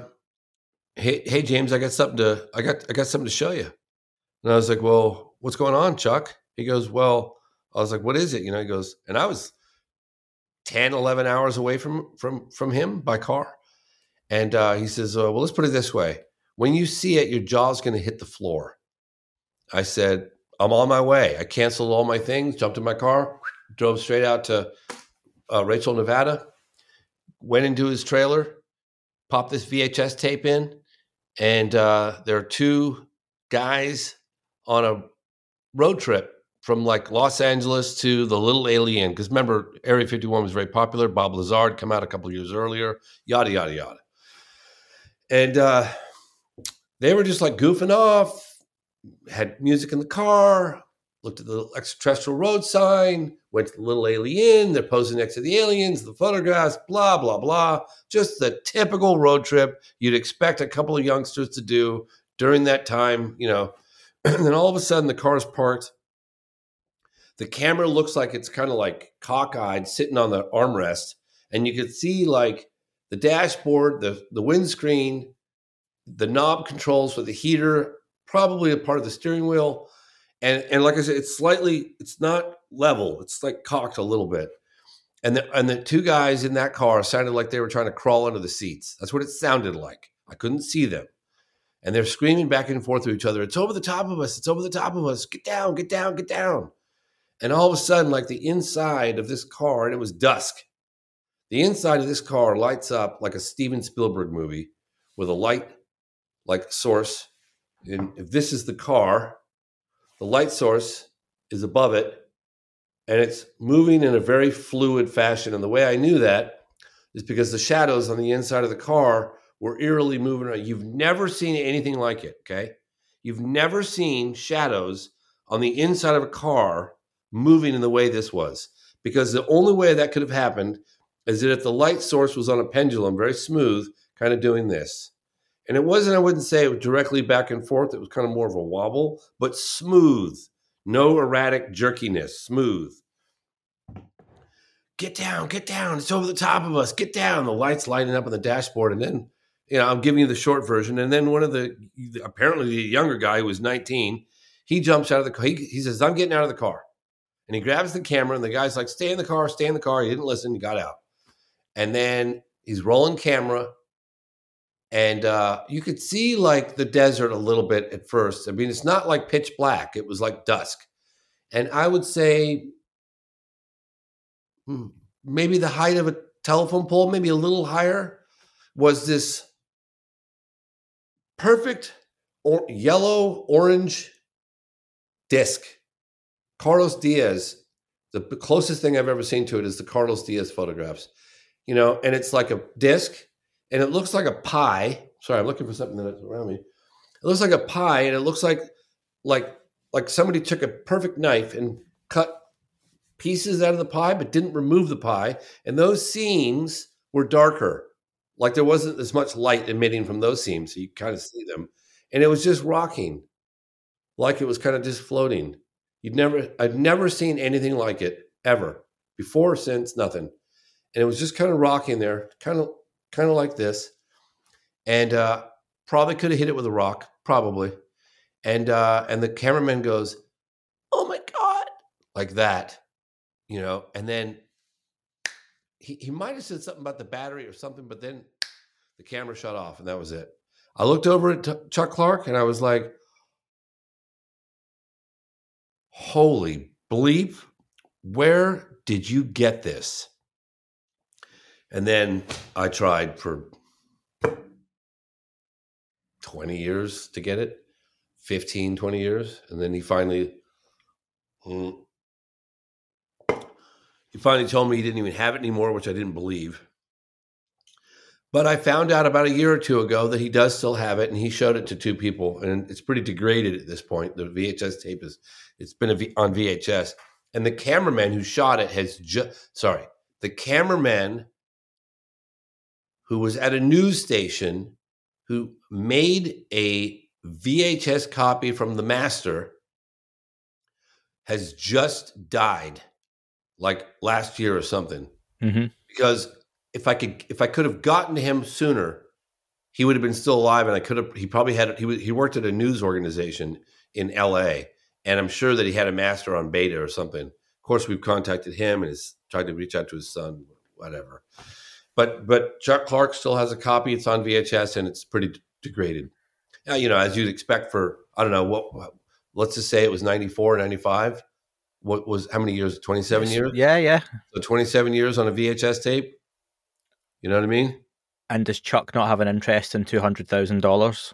"Hey James, I got something to show you." And I was like, "Well, what's going on, Chuck?" He goes, "Well," I was like, "What is it?" He goes, and I was 10, 11 hours away from him by car. And he says, "Well, let's put it this way. When you see it, your jaw's going to hit the floor." I said, "I'm on my way." I canceled all my things, jumped in my car, drove straight out to Rachel, Nevada, went into his trailer, popped this VHS tape in, and there are two guys on a road trip from like Los Angeles to the Little Alien. Because remember, Area 51 was very popular. Bob Lazar come out a couple of years earlier, yada, yada, yada. And they were just like goofing off, had music in the car, looked at the extraterrestrial road sign, went to the Little Alien. They're posing next to the aliens, the photographs, blah, blah, blah. Just the typical road trip you'd expect a couple of youngsters to do during that time, And then all of a sudden the car's parked. The camera looks like it's kind of like cockeyed, sitting on the armrest. And you could see like the dashboard, the windscreen, the knob controls for the heater, probably a part of the steering wheel. And like I said, it's not level. It's like cocked a little bit. And the two guys in that car sounded like they were trying to crawl under the seats. That's what it sounded like. I couldn't see them. And they're screaming back and forth to each other. "It's over the top of us. It's over the top of us. Get down, get down, get down." And all of a sudden, like the inside of this car, and it was dusk, the inside of this car lights up like a Steven Spielberg movie with a light like source. And if this is the car, the light source is above it, and it's moving in a very fluid fashion. And the way I knew that is because the shadows on the inside of the car were eerily moving around. You've never seen anything like it, okay? You've never seen shadows on the inside of a car moving in the way this was. Because the only way that could have happened is that if the light source was on a pendulum, very smooth, kind of doing this. And it wasn't, I wouldn't say it was directly back and forth. It was kind of more of a wobble, but smooth. No erratic jerkiness, smooth. Get down, it's over the top of us, get down. The lights lighting up on the dashboard. And then, I'm giving you the short version. And then one of apparently the younger guy who was 19, he jumps out of the car. He says, "I'm getting out of the car." And he grabs the camera, and the guy's like, stay in the car. He didn't listen. He got out. And then he's rolling camera. And you could see like the desert a little bit at first. I mean, it's not like pitch black. It was like dusk. And I would say maybe the height of a telephone pole, maybe a little higher, was this perfect yellow-orange disc. Carlos Diaz, the closest thing I've ever seen to it is the Carlos Diaz photographs. And it's like a disc, and it looks like a pie. Sorry, I'm looking for something that's around me. It looks like a pie, and it looks like somebody took a perfect knife and cut pieces out of the pie, but didn't remove the pie. And those seams were darker. Like there wasn't as much light emitting from those seams, so you kind of see them. And it was just rocking, like it was kind of just floating. I'd never seen anything like it ever, before or since, nothing. And it was just kind of rocking there, kind of like this. And probably could have hit it with a rock, probably. And the cameraman goes, "Oh my God," like that, And then he might have said something about the battery or something, but then the camera shut off, and that was it. I looked over at Chuck Clark, and I was like, holy bleep, where did you get this? And then I tried for 20 years to get it, 15, 20 years. And then he finally told me he didn't even have it anymore, which I didn't believe. But I found out about a year or two ago that he does still have it, and he showed it to two people, and it's pretty degraded at this point. The VHS tape it's been on VHS, and the cameraman who shot it the cameraman who was at a news station who made a VHS copy from the master has just died, like last year or something. Mm-hmm. Because if I could have gotten to him sooner, he would have been still alive, and he worked at a news organization in LA, and I'm sure that he had a master on beta or something. Of course, we've contacted him and has tried to reach out to his son, whatever. But Chuck Clark still has a copy. It's on VHS, and it's pretty degraded. Now, as you'd expect for, I don't know, let's just say it was 94, 95. How many years? 27 years? Yeah. So 27 years on a VHS tape. You know what I mean? And does Chuck not have an interest in $200,000?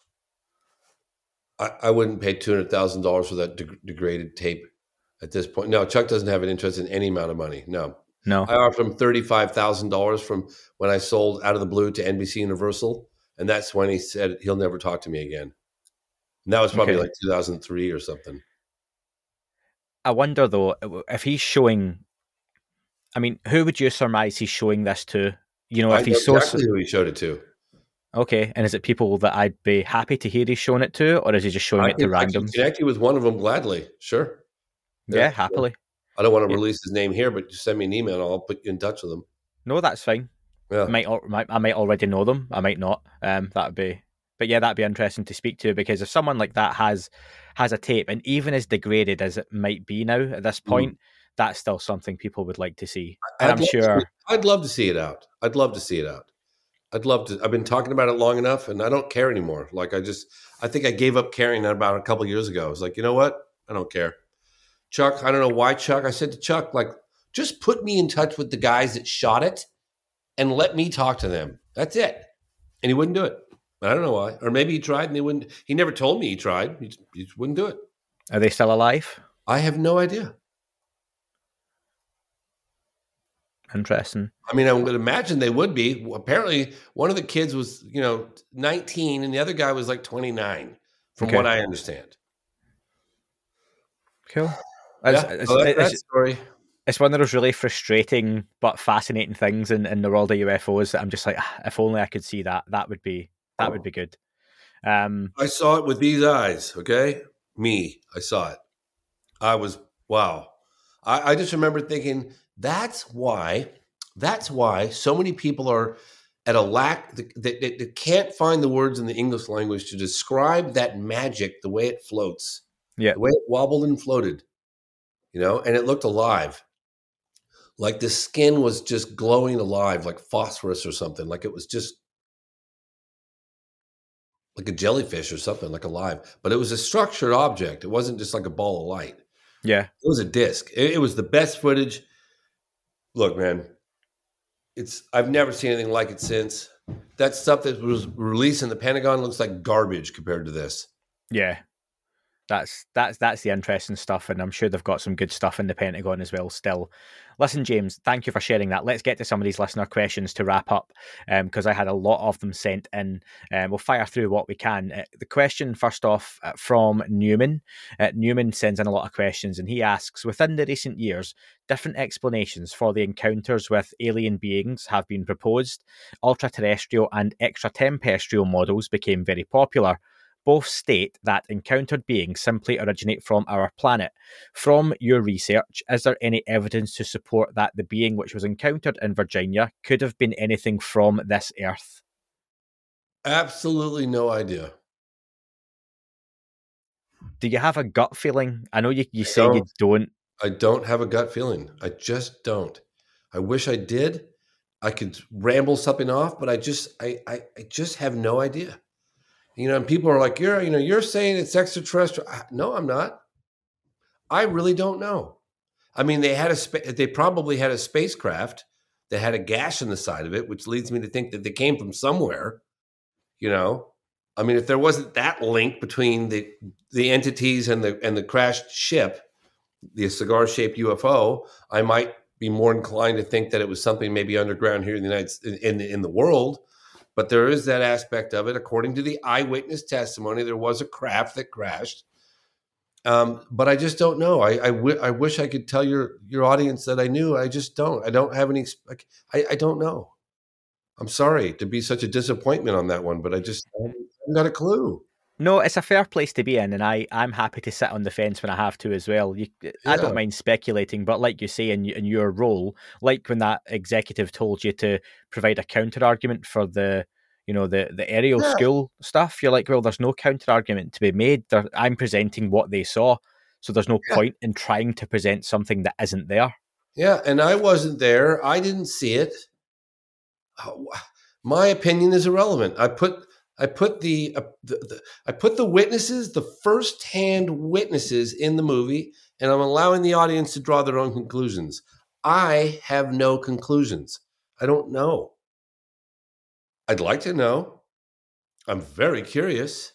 I wouldn't pay $200,000 for that degraded tape at this point. No, Chuck doesn't have an interest in any amount of money. No. I offered him $35,000 from when I sold Out of the Blue to NBC Universal, and that's when he said he'll never talk to me again. And that was probably like 2003 or something. I wonder, though, if he's showing... I mean, who would you surmise he's showing this to? If he's exactly who he showed it to. Okay, and is it people that I'd be happy to hear he's showing it to, or is he just showing it to randoms? I can connect you with one of them gladly. Sure. Yeah, happily. I don't want to release his name here, but just send me an email and I'll put you in touch with him. No, that's fine. Yeah. I might already know them. I might not. That'd be interesting to speak to, because if someone like that has a tape, and even as degraded as it might be now at this point, that's still something people would like to see. And I'd love to see it out. I'd love to. I've been talking about it long enough, and I don't care anymore. Like I think I gave up caring about a couple of years ago. I was like, you know what? I don't care. Chuck, I don't know why Chuck. I said to Chuck, like, just put me in touch with the guys that shot it and let me talk to them. That's it. And he wouldn't do it. I don't know why. Or maybe he tried and he wouldn't. He never told me he tried. He just wouldn't do it. Are they still alive? I have no idea. Interesting. I mean, I would imagine they would be. Apparently, one of the kids was, 19 and the other guy was like 29, from what I understand. Cool. That's that story. It's one of those really frustrating but fascinating things in the world of UFOs that I'm just like, if only I could see that. That would be good. I saw it with these eyes, okay? I saw it. I was, wow. I just remember thinking, that's why so many people are at a lack, they can't find the words in the English language to describe that magic, the way it floats, the way it wobbled and floated, and it looked alive. Like the skin was just glowing alive, like phosphorus or something, like it was just like a jellyfish or something, like alive. But it was a structured object. It wasn't just like a ball of light. Yeah. It was a disc. It was the best footage. Look, man, I've never seen anything like it since. That stuff that was released in the Pentagon looks like garbage compared to this. Yeah. That's the interesting stuff, and I'm sure they've got some good stuff in the Pentagon as well still. Listen, James, thank you for sharing that. Let's get to some of these listener questions to wrap up, because I had a lot of them sent in. We'll fire through what we can. The question, first off, from Newman. Newman sends in a lot of questions, and he asks, within the recent years, different explanations for the encounters with alien beings have been proposed. Ultra-terrestrial and extraterrestrial models became very popular. Both state that encountered beings simply originate from our planet. From your research, is there any evidence to support that the being which was encountered in Virginia could have been anything from this Earth? Absolutely no idea. Do you have a gut feeling? I know you say you don't. I don't have a gut feeling. I just don't. I wish I did. I could ramble something off, but I just have no idea. And people are like, you're saying it's extraterrestrial. No, I'm not. I really don't know. I mean, they probably had a spacecraft that had a gash in the side of it, which leads me to think that they came from somewhere. You know, I mean, if there wasn't that link between the entities and the crashed ship, the cigar-shaped UFO, I might be more inclined to think that it was something maybe underground here in the in the world. But there is that aspect of it. According to the eyewitness testimony, there was a craft that crashed. But I just don't know. I wish I could tell your audience that I knew. I just don't. I don't have any. I don't know. I'm sorry to be such a disappointment on that one, but I haven't got a clue. No, it's a fair place to be in, and I'm happy to sit on the fence when I have to as well. I don't mind speculating, but like you say, in your role, like when that executive told you to provide a counter argument for the aerial school stuff, you're like, well, there's no counter argument to be made. I'm presenting what they saw, so there's no point in trying to present something that isn't there. Yeah, and I wasn't there. I didn't see it. My opinion is irrelevant. I put the witnesses, the first-hand witnesses in the movie, and I'm allowing the audience to draw their own conclusions. I have no conclusions. I don't know. I'd like to know. I'm very curious.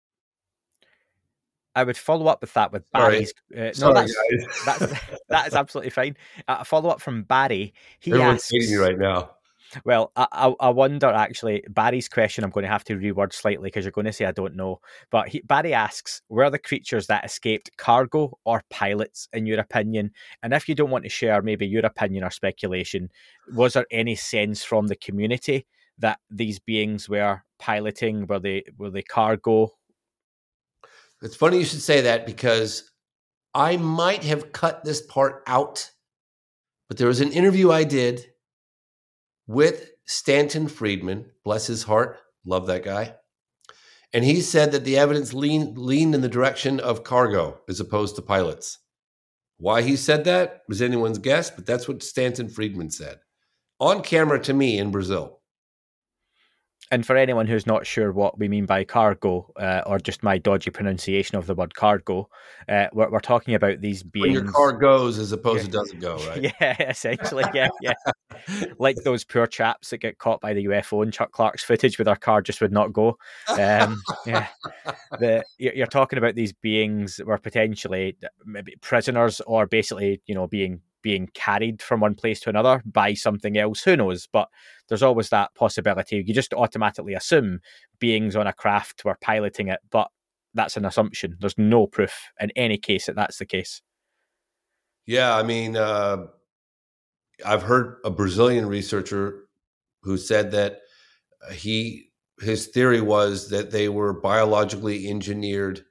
I would follow up with that with Barry's. Sorry, that is absolutely fine. A follow up from Barry. Everyone's hating me right now. Well, I wonder, actually, Barry's question I'm going to have to reword slightly because you're going to say I don't know. But Barry asks, were the creatures that escaped cargo or pilots, in your opinion? And if you don't want to share maybe your opinion or speculation, was there any sense from the community that these beings were piloting? Were they cargo? It's funny you should say that because I might have cut this part out, but there was an interview I did with Stanton Friedman, bless his heart, love that guy. And he said that the evidence leaned in the direction of cargo as opposed to pilots. Why he said that was anyone's guess, but that's what Stanton Friedman said on camera to me in Brazil. And for anyone who's not sure what we mean by cargo, or just my dodgy pronunciation of the word cargo, we're talking about these beings. When your car goes as opposed to doesn't go, right? Yeah, essentially, yeah. Like those poor chaps that get caught by the UFO in Chuck Clark's footage where their car just would not go. Yeah, you're talking about these beings that were potentially maybe prisoners, or basically, being carried from one place to another by something else. Who knows? But there's always that possibility. You just automatically assume beings on a craft were piloting it, but that's an assumption. There's no proof in any case that that's the case. Yeah, I mean, I've heard a Brazilian researcher who said that his theory was that they were biologically engineered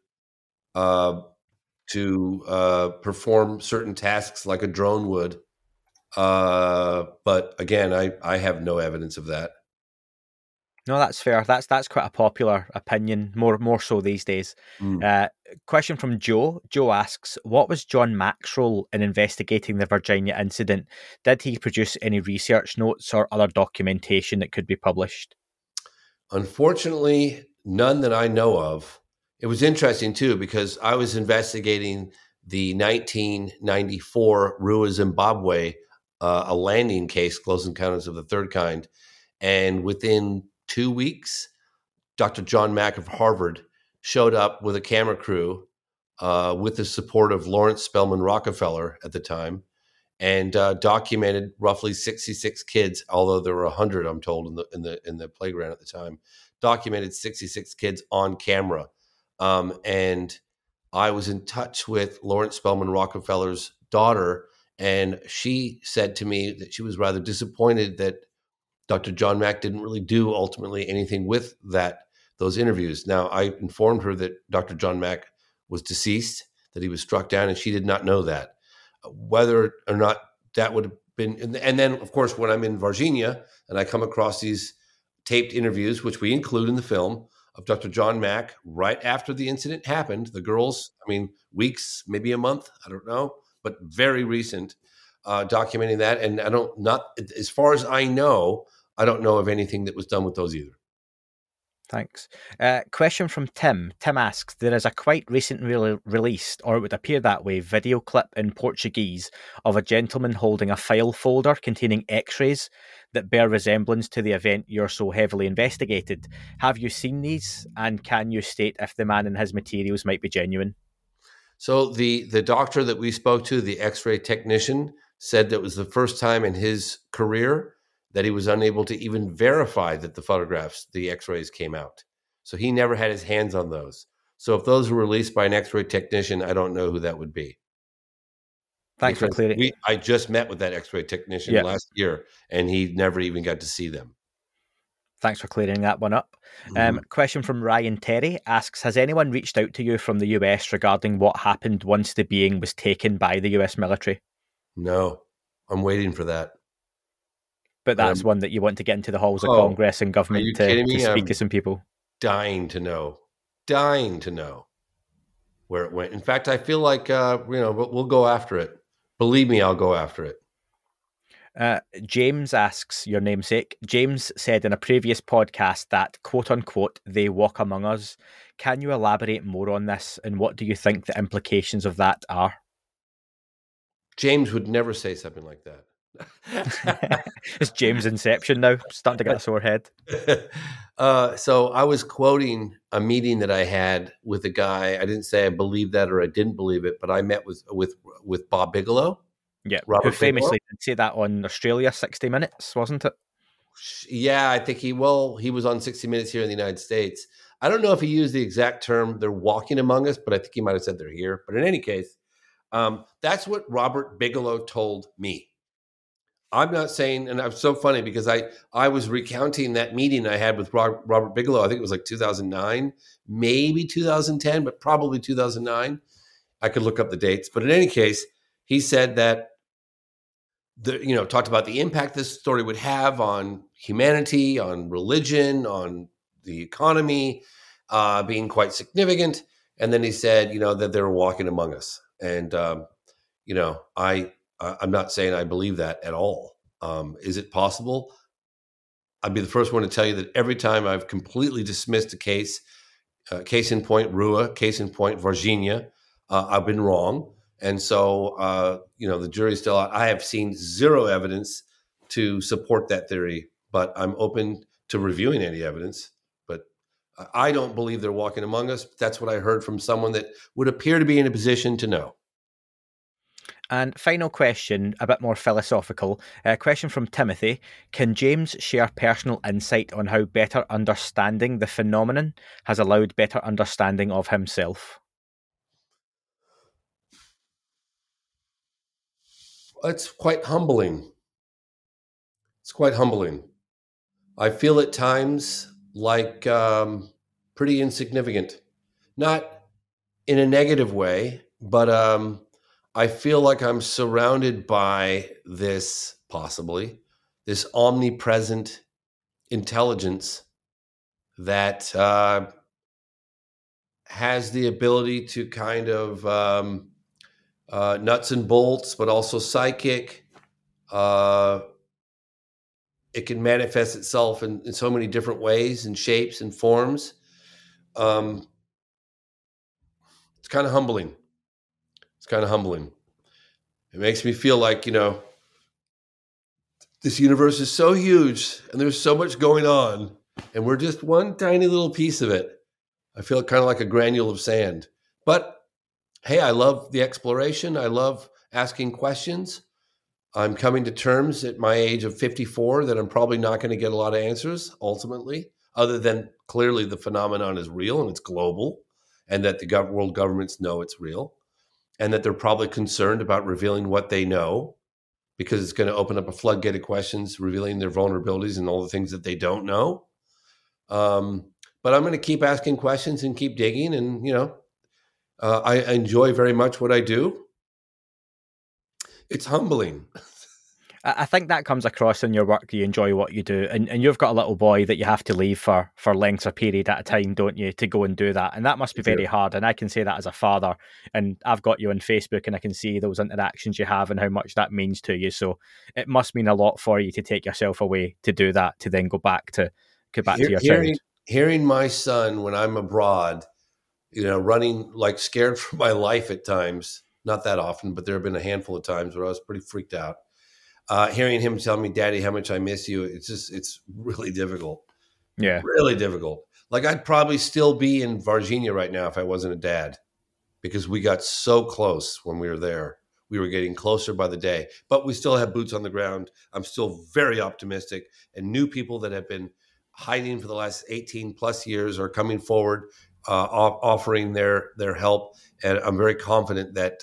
to perform certain tasks like a drone would. But again, I have no evidence of that. No, that's fair. That's quite a popular opinion, more so these days. Question from Joe. Joe asks, what was John Mack's role in investigating the Virginia incident? Did he produce any research notes or other documentation that could be published? Unfortunately, none that I know of. It was interesting, too, because I was investigating the 1994 Rua, Zimbabwe, a landing case, Close Encounters of the Third Kind. And within 2 weeks, Dr. John Mack of Harvard showed up with a camera crew with the support of Lawrence Spelman Rockefeller at the time, and documented roughly 66 kids, although there were 100, I'm told, in the playground at the time, documented 66 kids on camera. And I was in touch with Lawrence Spelman Rockefeller's daughter, and she said to me that she was rather disappointed that Dr. John Mack didn't really do ultimately anything with those interviews. Now, I informed her that Dr. John Mack was deceased, that he was struck down, and she did not know that. Whether or not that would have been, and then, of course, when I'm in Virginia and I come across these taped interviews, which we include in the film, of Dr. John Mack right after the incident happened. The girls, weeks, maybe a month, I don't know, but very recent, documenting that. And as far as I know, I don't know of anything that was done with those either. Thanks. Question from Tim. Tim asks, there is a quite recently released, or it would appear that way, video clip in Portuguese of a gentleman holding a file folder containing x-rays that bear resemblance to the event you're so heavily investigated. Have you seen these? And can you state if the man and his materials might be genuine? So the doctor that we spoke to, the x-ray technician, said that it was the first time in his career that he was unable to even verify that the photographs, the x-rays came out. So he never had his hands on those. So if those were released by an x-ray technician, I don't know who that would be. Thanks for clearing. I just met with that x-ray technician last year, and he never even got to see them. Thanks for clearing that one up. Question from Ryan Terry asks, has anyone reached out to you from the US regarding what happened once the being was taken by the US military? No, I'm waiting for that. But that's one that you want to get into the halls of Congress and government to speak to some people. Dying to know where it went. In fact, I feel like we'll go after it. Believe me, I'll go after it. James asks, your namesake. James said in a previous podcast that, quote unquote, they walk among us. Can you elaborate more on this, and what do you think the implications of that are? James would never say something like that. It's James Inception now, starting to get a sore head. So I was quoting a meeting that I had with a guy. I didn't say I believed that or I didn't believe it, but I met with Bob Bigelow. Yeah, Robert, who famously did say that on Australia 60 Minutes, wasn't it? Yeah, I think he was on 60 Minutes here in the United States. I don't know if he used the exact term, they're walking among us, but I think he might have said they're here. But in any case, that's what Robert Bigelow told me. I'm not saying, and it's so funny because I was recounting that meeting I had with Robert Bigelow. I think it was like 2009, maybe 2010, but probably 2009. I could look up the dates. But in any case, he said that, talked about the impact this story would have on humanity, on religion, on the economy, being quite significant. And then he said, that they were walking among us. And, I'm not saying I believe that at all. Is it possible? I'd be the first one to tell you that every time I've completely dismissed a case in point Rua, case in point Virginia, I've been wrong. And so, the jury's still out. I have seen zero evidence to support that theory, but I'm open to reviewing any evidence. But I don't believe they're walking among us. That's what I heard from someone that would appear to be in a position to know. And final question, a bit more philosophical. A question from Timothy. Can James share personal insight on how better understanding the phenomenon has allowed better understanding of himself? It's quite humbling. I feel at times like pretty insignificant. Not in a negative way, but I feel like I'm surrounded by this omnipresent intelligence that has the ability to kind of nuts and bolts, but also psychic. It can manifest itself in so many different ways and shapes and forms. It's kind of humbling. It makes me feel like, this universe is so huge and there's so much going on and we're just one tiny little piece of it. I feel kind of like a granule of sand. But hey, I love the exploration. I love asking questions. I'm coming to terms at my age of 54 that I'm probably not going to get a lot of answers ultimately, other than clearly the phenomenon is real and it's global and that the world governments know it's real. And that they're probably concerned about revealing what they know because it's going to open up a floodgate of questions, revealing their vulnerabilities and all the things that they don't know. But I'm going to keep asking questions and keep digging. And, I enjoy very much what I do. It's humbling. I think that comes across in your work. You enjoy what you do, and you've got a little boy that you have to leave for lengths of period at a time, don't you, to go and do that? And that must be very hard. And I can say that as a father, and I've got you on Facebook and I can see those interactions you have and how much that means to you. So it must mean a lot for you to take yourself away to do that, to then go back to your child. hearing my son when I'm abroad, running like scared for my life at times, not that often, but there have been a handful of times where I was pretty freaked out. Hearing him tell me, Daddy, how much I miss you, it's really difficult. Yeah. Really difficult. Like I'd probably still be in Virginia right now if I wasn't a dad, because we got so close when we were there. We were getting closer by the day, but we still have boots on the ground. I'm still very optimistic, and new people that have been hiding for the last 18 plus years are coming forward, offering their help. And I'm very confident that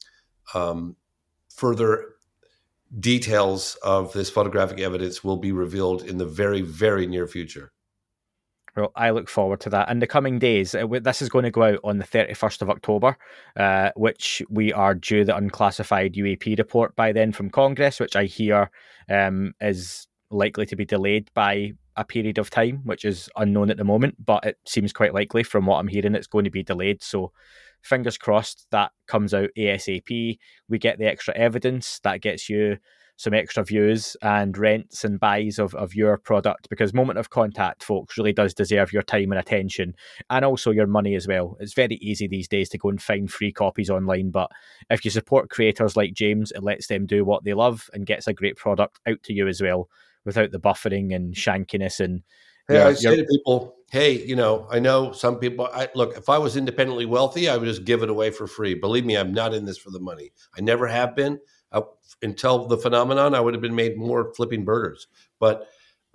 further details of this photographic evidence will be revealed in the very, very near future. Well, I look forward to that. In the coming days, this is going to go out on the 31st of October, which we are due the unclassified UAP report by then from Congress, which I hear is likely to be delayed by a period of time, which is unknown at the moment, but it seems quite likely from what I'm hearing it's going to be delayed. So fingers crossed that comes out ASAP. We get the extra evidence that gets you some extra views and rents and buys of your product, because Moment of Contact, folks, really does deserve your time and attention, and also your money as well. It's very easy these days to go and find free copies online, but if you support creators like James, it lets them do what they love and gets a great product out to you as well, without the buffering and shankiness. And I say to people, hey, I know some people, look, if I was independently wealthy, I would just give it away for free. Believe me, I'm not in this for the money. I never have been. Until the phenomenon, I would have been made more flipping burgers. But,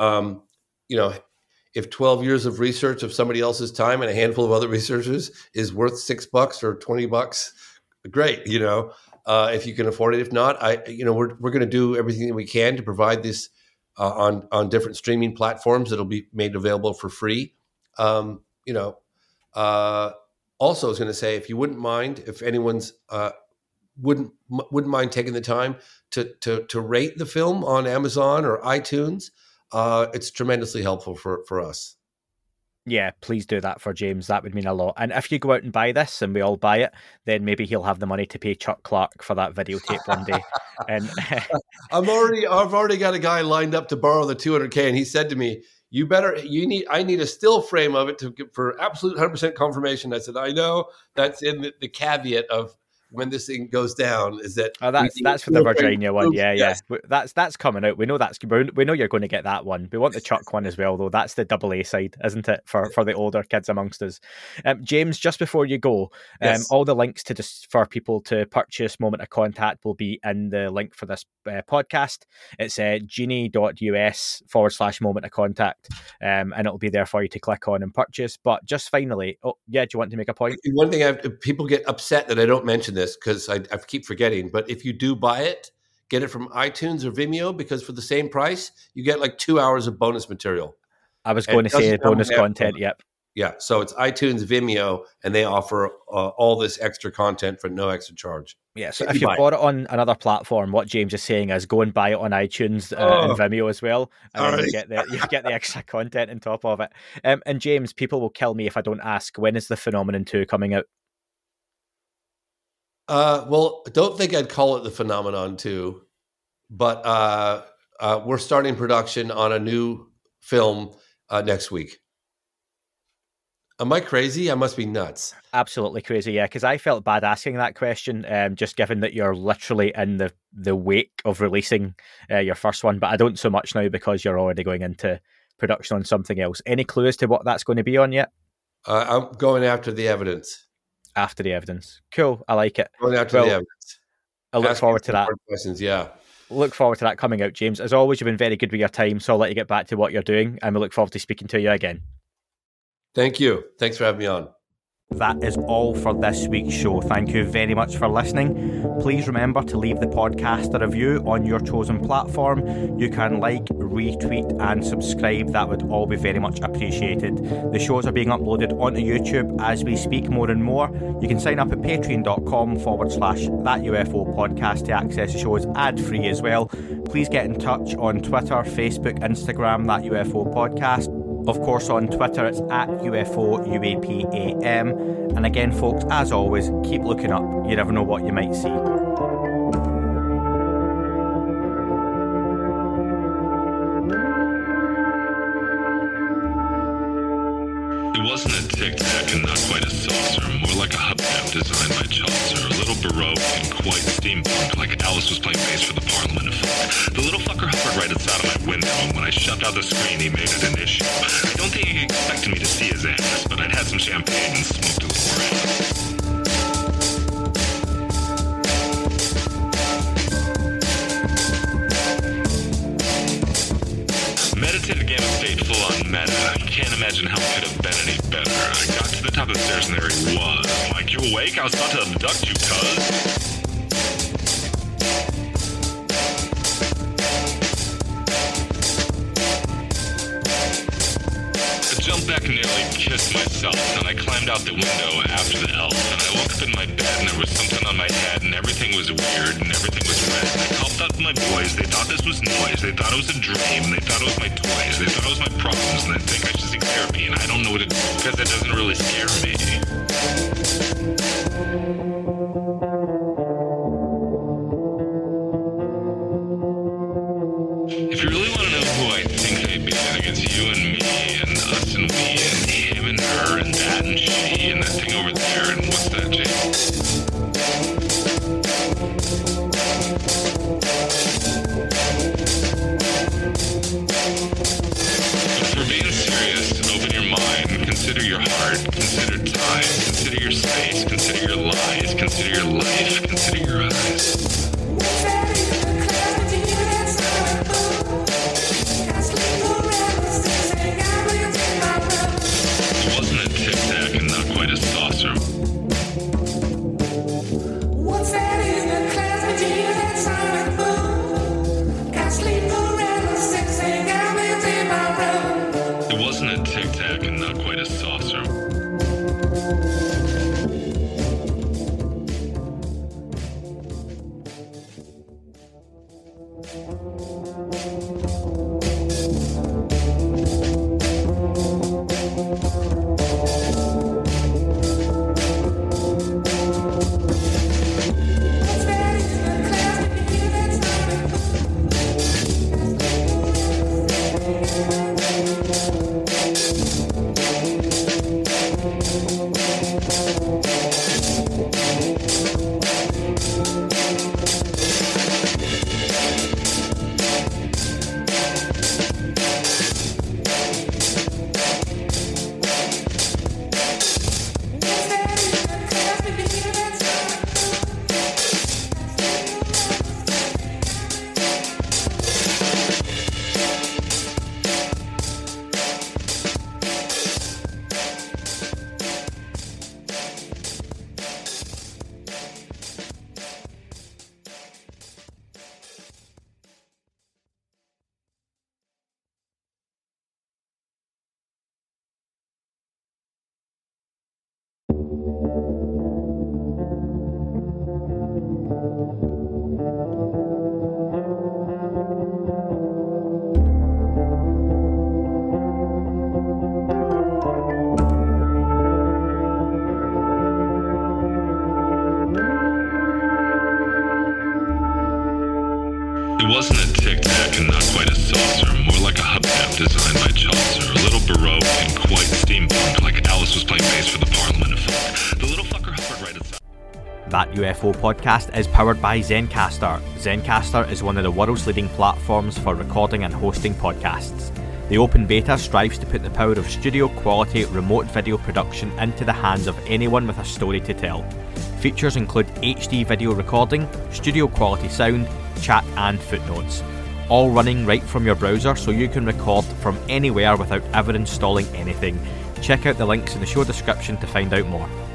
if 12 years of research of somebody else's time and a handful of other researchers is worth $6 or $20, great. If you can afford it. If not, we're going to do everything that we can to provide this on different streaming platforms that'll be made available for free. Also, I was going to say, if you wouldn't mind, if anyone's wouldn't mind taking the time to rate the film on Amazon or iTunes, it's tremendously helpful for us. Yeah, please do that for James. That would mean a lot. And if you go out and buy this and we all buy it, then maybe he'll have the money to pay Chuck Clark for that videotape one day. And I've already got a guy lined up to borrow the $200K, and he said to me, I need a still frame of it for absolute 100% confirmation. I said, I know that's in the caveat of when this thing goes down, is that that's for the Virginia one. Yeah, yes. That's coming out. We know we know you're going to get that one. We want the Chuck one as well, though. That's the AA side, isn't it, for the older kids amongst us? James, just before you go, yes. All the links for people to purchase Moment of Contact will be in the link for this podcast. It's genie.us/Moment of Contact, and it'll be there for you to click on and purchase. But just finally, do you want to make a point? One thing, people get upset that I don't mention this because I keep forgetting, but if you do buy it, get it from iTunes or Vimeo, because for the same price, you get like 2 hours of bonus material. I was going to say bonus content. Yep. Yeah. So it's iTunes, Vimeo, and they offer all this extra content for no extra charge. Yeah. So if you bought it on another platform, what James is saying is go and buy it on iTunes and Vimeo as well. And then you get the extra content on top of it. And James, people will kill me if I don't ask, when is The Phenomenon 2 coming out? Well, I don't think I'd call it The Phenomenon 2, but we're starting production on a new film next week. Am I crazy? I must be nuts. Absolutely crazy, yeah, because I felt bad asking that question, just given that you're literally in the wake of releasing your first one, but I don't so much now because you're already going into production on something else. Any clue as to what that's going to be on yet? I'm going after the evidence. After the evidence. Cool. I like it. Going after the evidence. I look forward to that. Questions, yeah. Look forward to that coming out, James. As always, you've been very good with your time, so I'll let you get back to what you're doing, and we look forward to speaking to you again. Thank you. Thanks for having me on. That is all for this week's show. Thank you very much for listening. Please remember to leave the podcast a review on your chosen platform. You can like, retweet and subscribe. That would all be very much appreciated. The shows are being uploaded onto YouTube as we speak more and more. You can sign up at patreon.com/That UFO podcast to access the shows ad-free as well. Please get in touch on Twitter, Facebook, Instagram, That UFO podcast. Of course, on Twitter, it's at UFO UAPAM. And again, folks, as always, keep looking up. You never know what you might see. tic-tac and not quite a saucer, more like a hubcap designed by Chaucer, a little baroque and quite steampunk, like Alice was playing bass for the Parliament of Folk. The little fucker hovered right outside of my window, and when I shoved out the screen, he made it an issue. I don't think he expected me to see his ass, but I'd had some champagne and smoked a little grass. Meditative game of state full on meta. You can't imagine how it could have been any better. I got to the top of the stairs and there he was. I'm like, you awake? I was about to abduct you, cuz. I jumped back and nearly kissed myself, and I climbed out the window after the elf, and I woke up in my bed and there was something on my head and everything was weird and everything was red. And I called out to my boys. They thought this was noise. They thought it was a dream. They thought it was my toys. They thought it was my problems, and they think I should seek therapy, and I don't know what to do because it doesn't really scare me. If you really want to know who I think they'd be, I think it's you and me and us and we and him and her and that and she and that thing over there and what's that, Jake? But if we're being serious, open your mind, consider your heart, consider time, consider your space, consider your lies, consider your life, consider your eyes. It wasn't a tic-tac and not quite a saucer. It wasn't a tic-tac and not quite a saucer. It wasn't a tic-tac and not quite a saucer, more like a hubcap designed by Chaucer, a little baroque and quite steampunk, like Alice was playing bass for the Parliament of Folk. The little fucker hovered right outside. That UFO podcast is powered by Zencastr. Zencastr is one of the world's leading platforms for recording and hosting podcasts. The open beta strives to put the power of studio-quality remote video production into the hands of anyone with a story to tell. Features include HD video recording, studio-quality sound, chat and footnotes. All running right from your browser so you can record from anywhere without ever installing anything. Check out the links in the show description to find out more.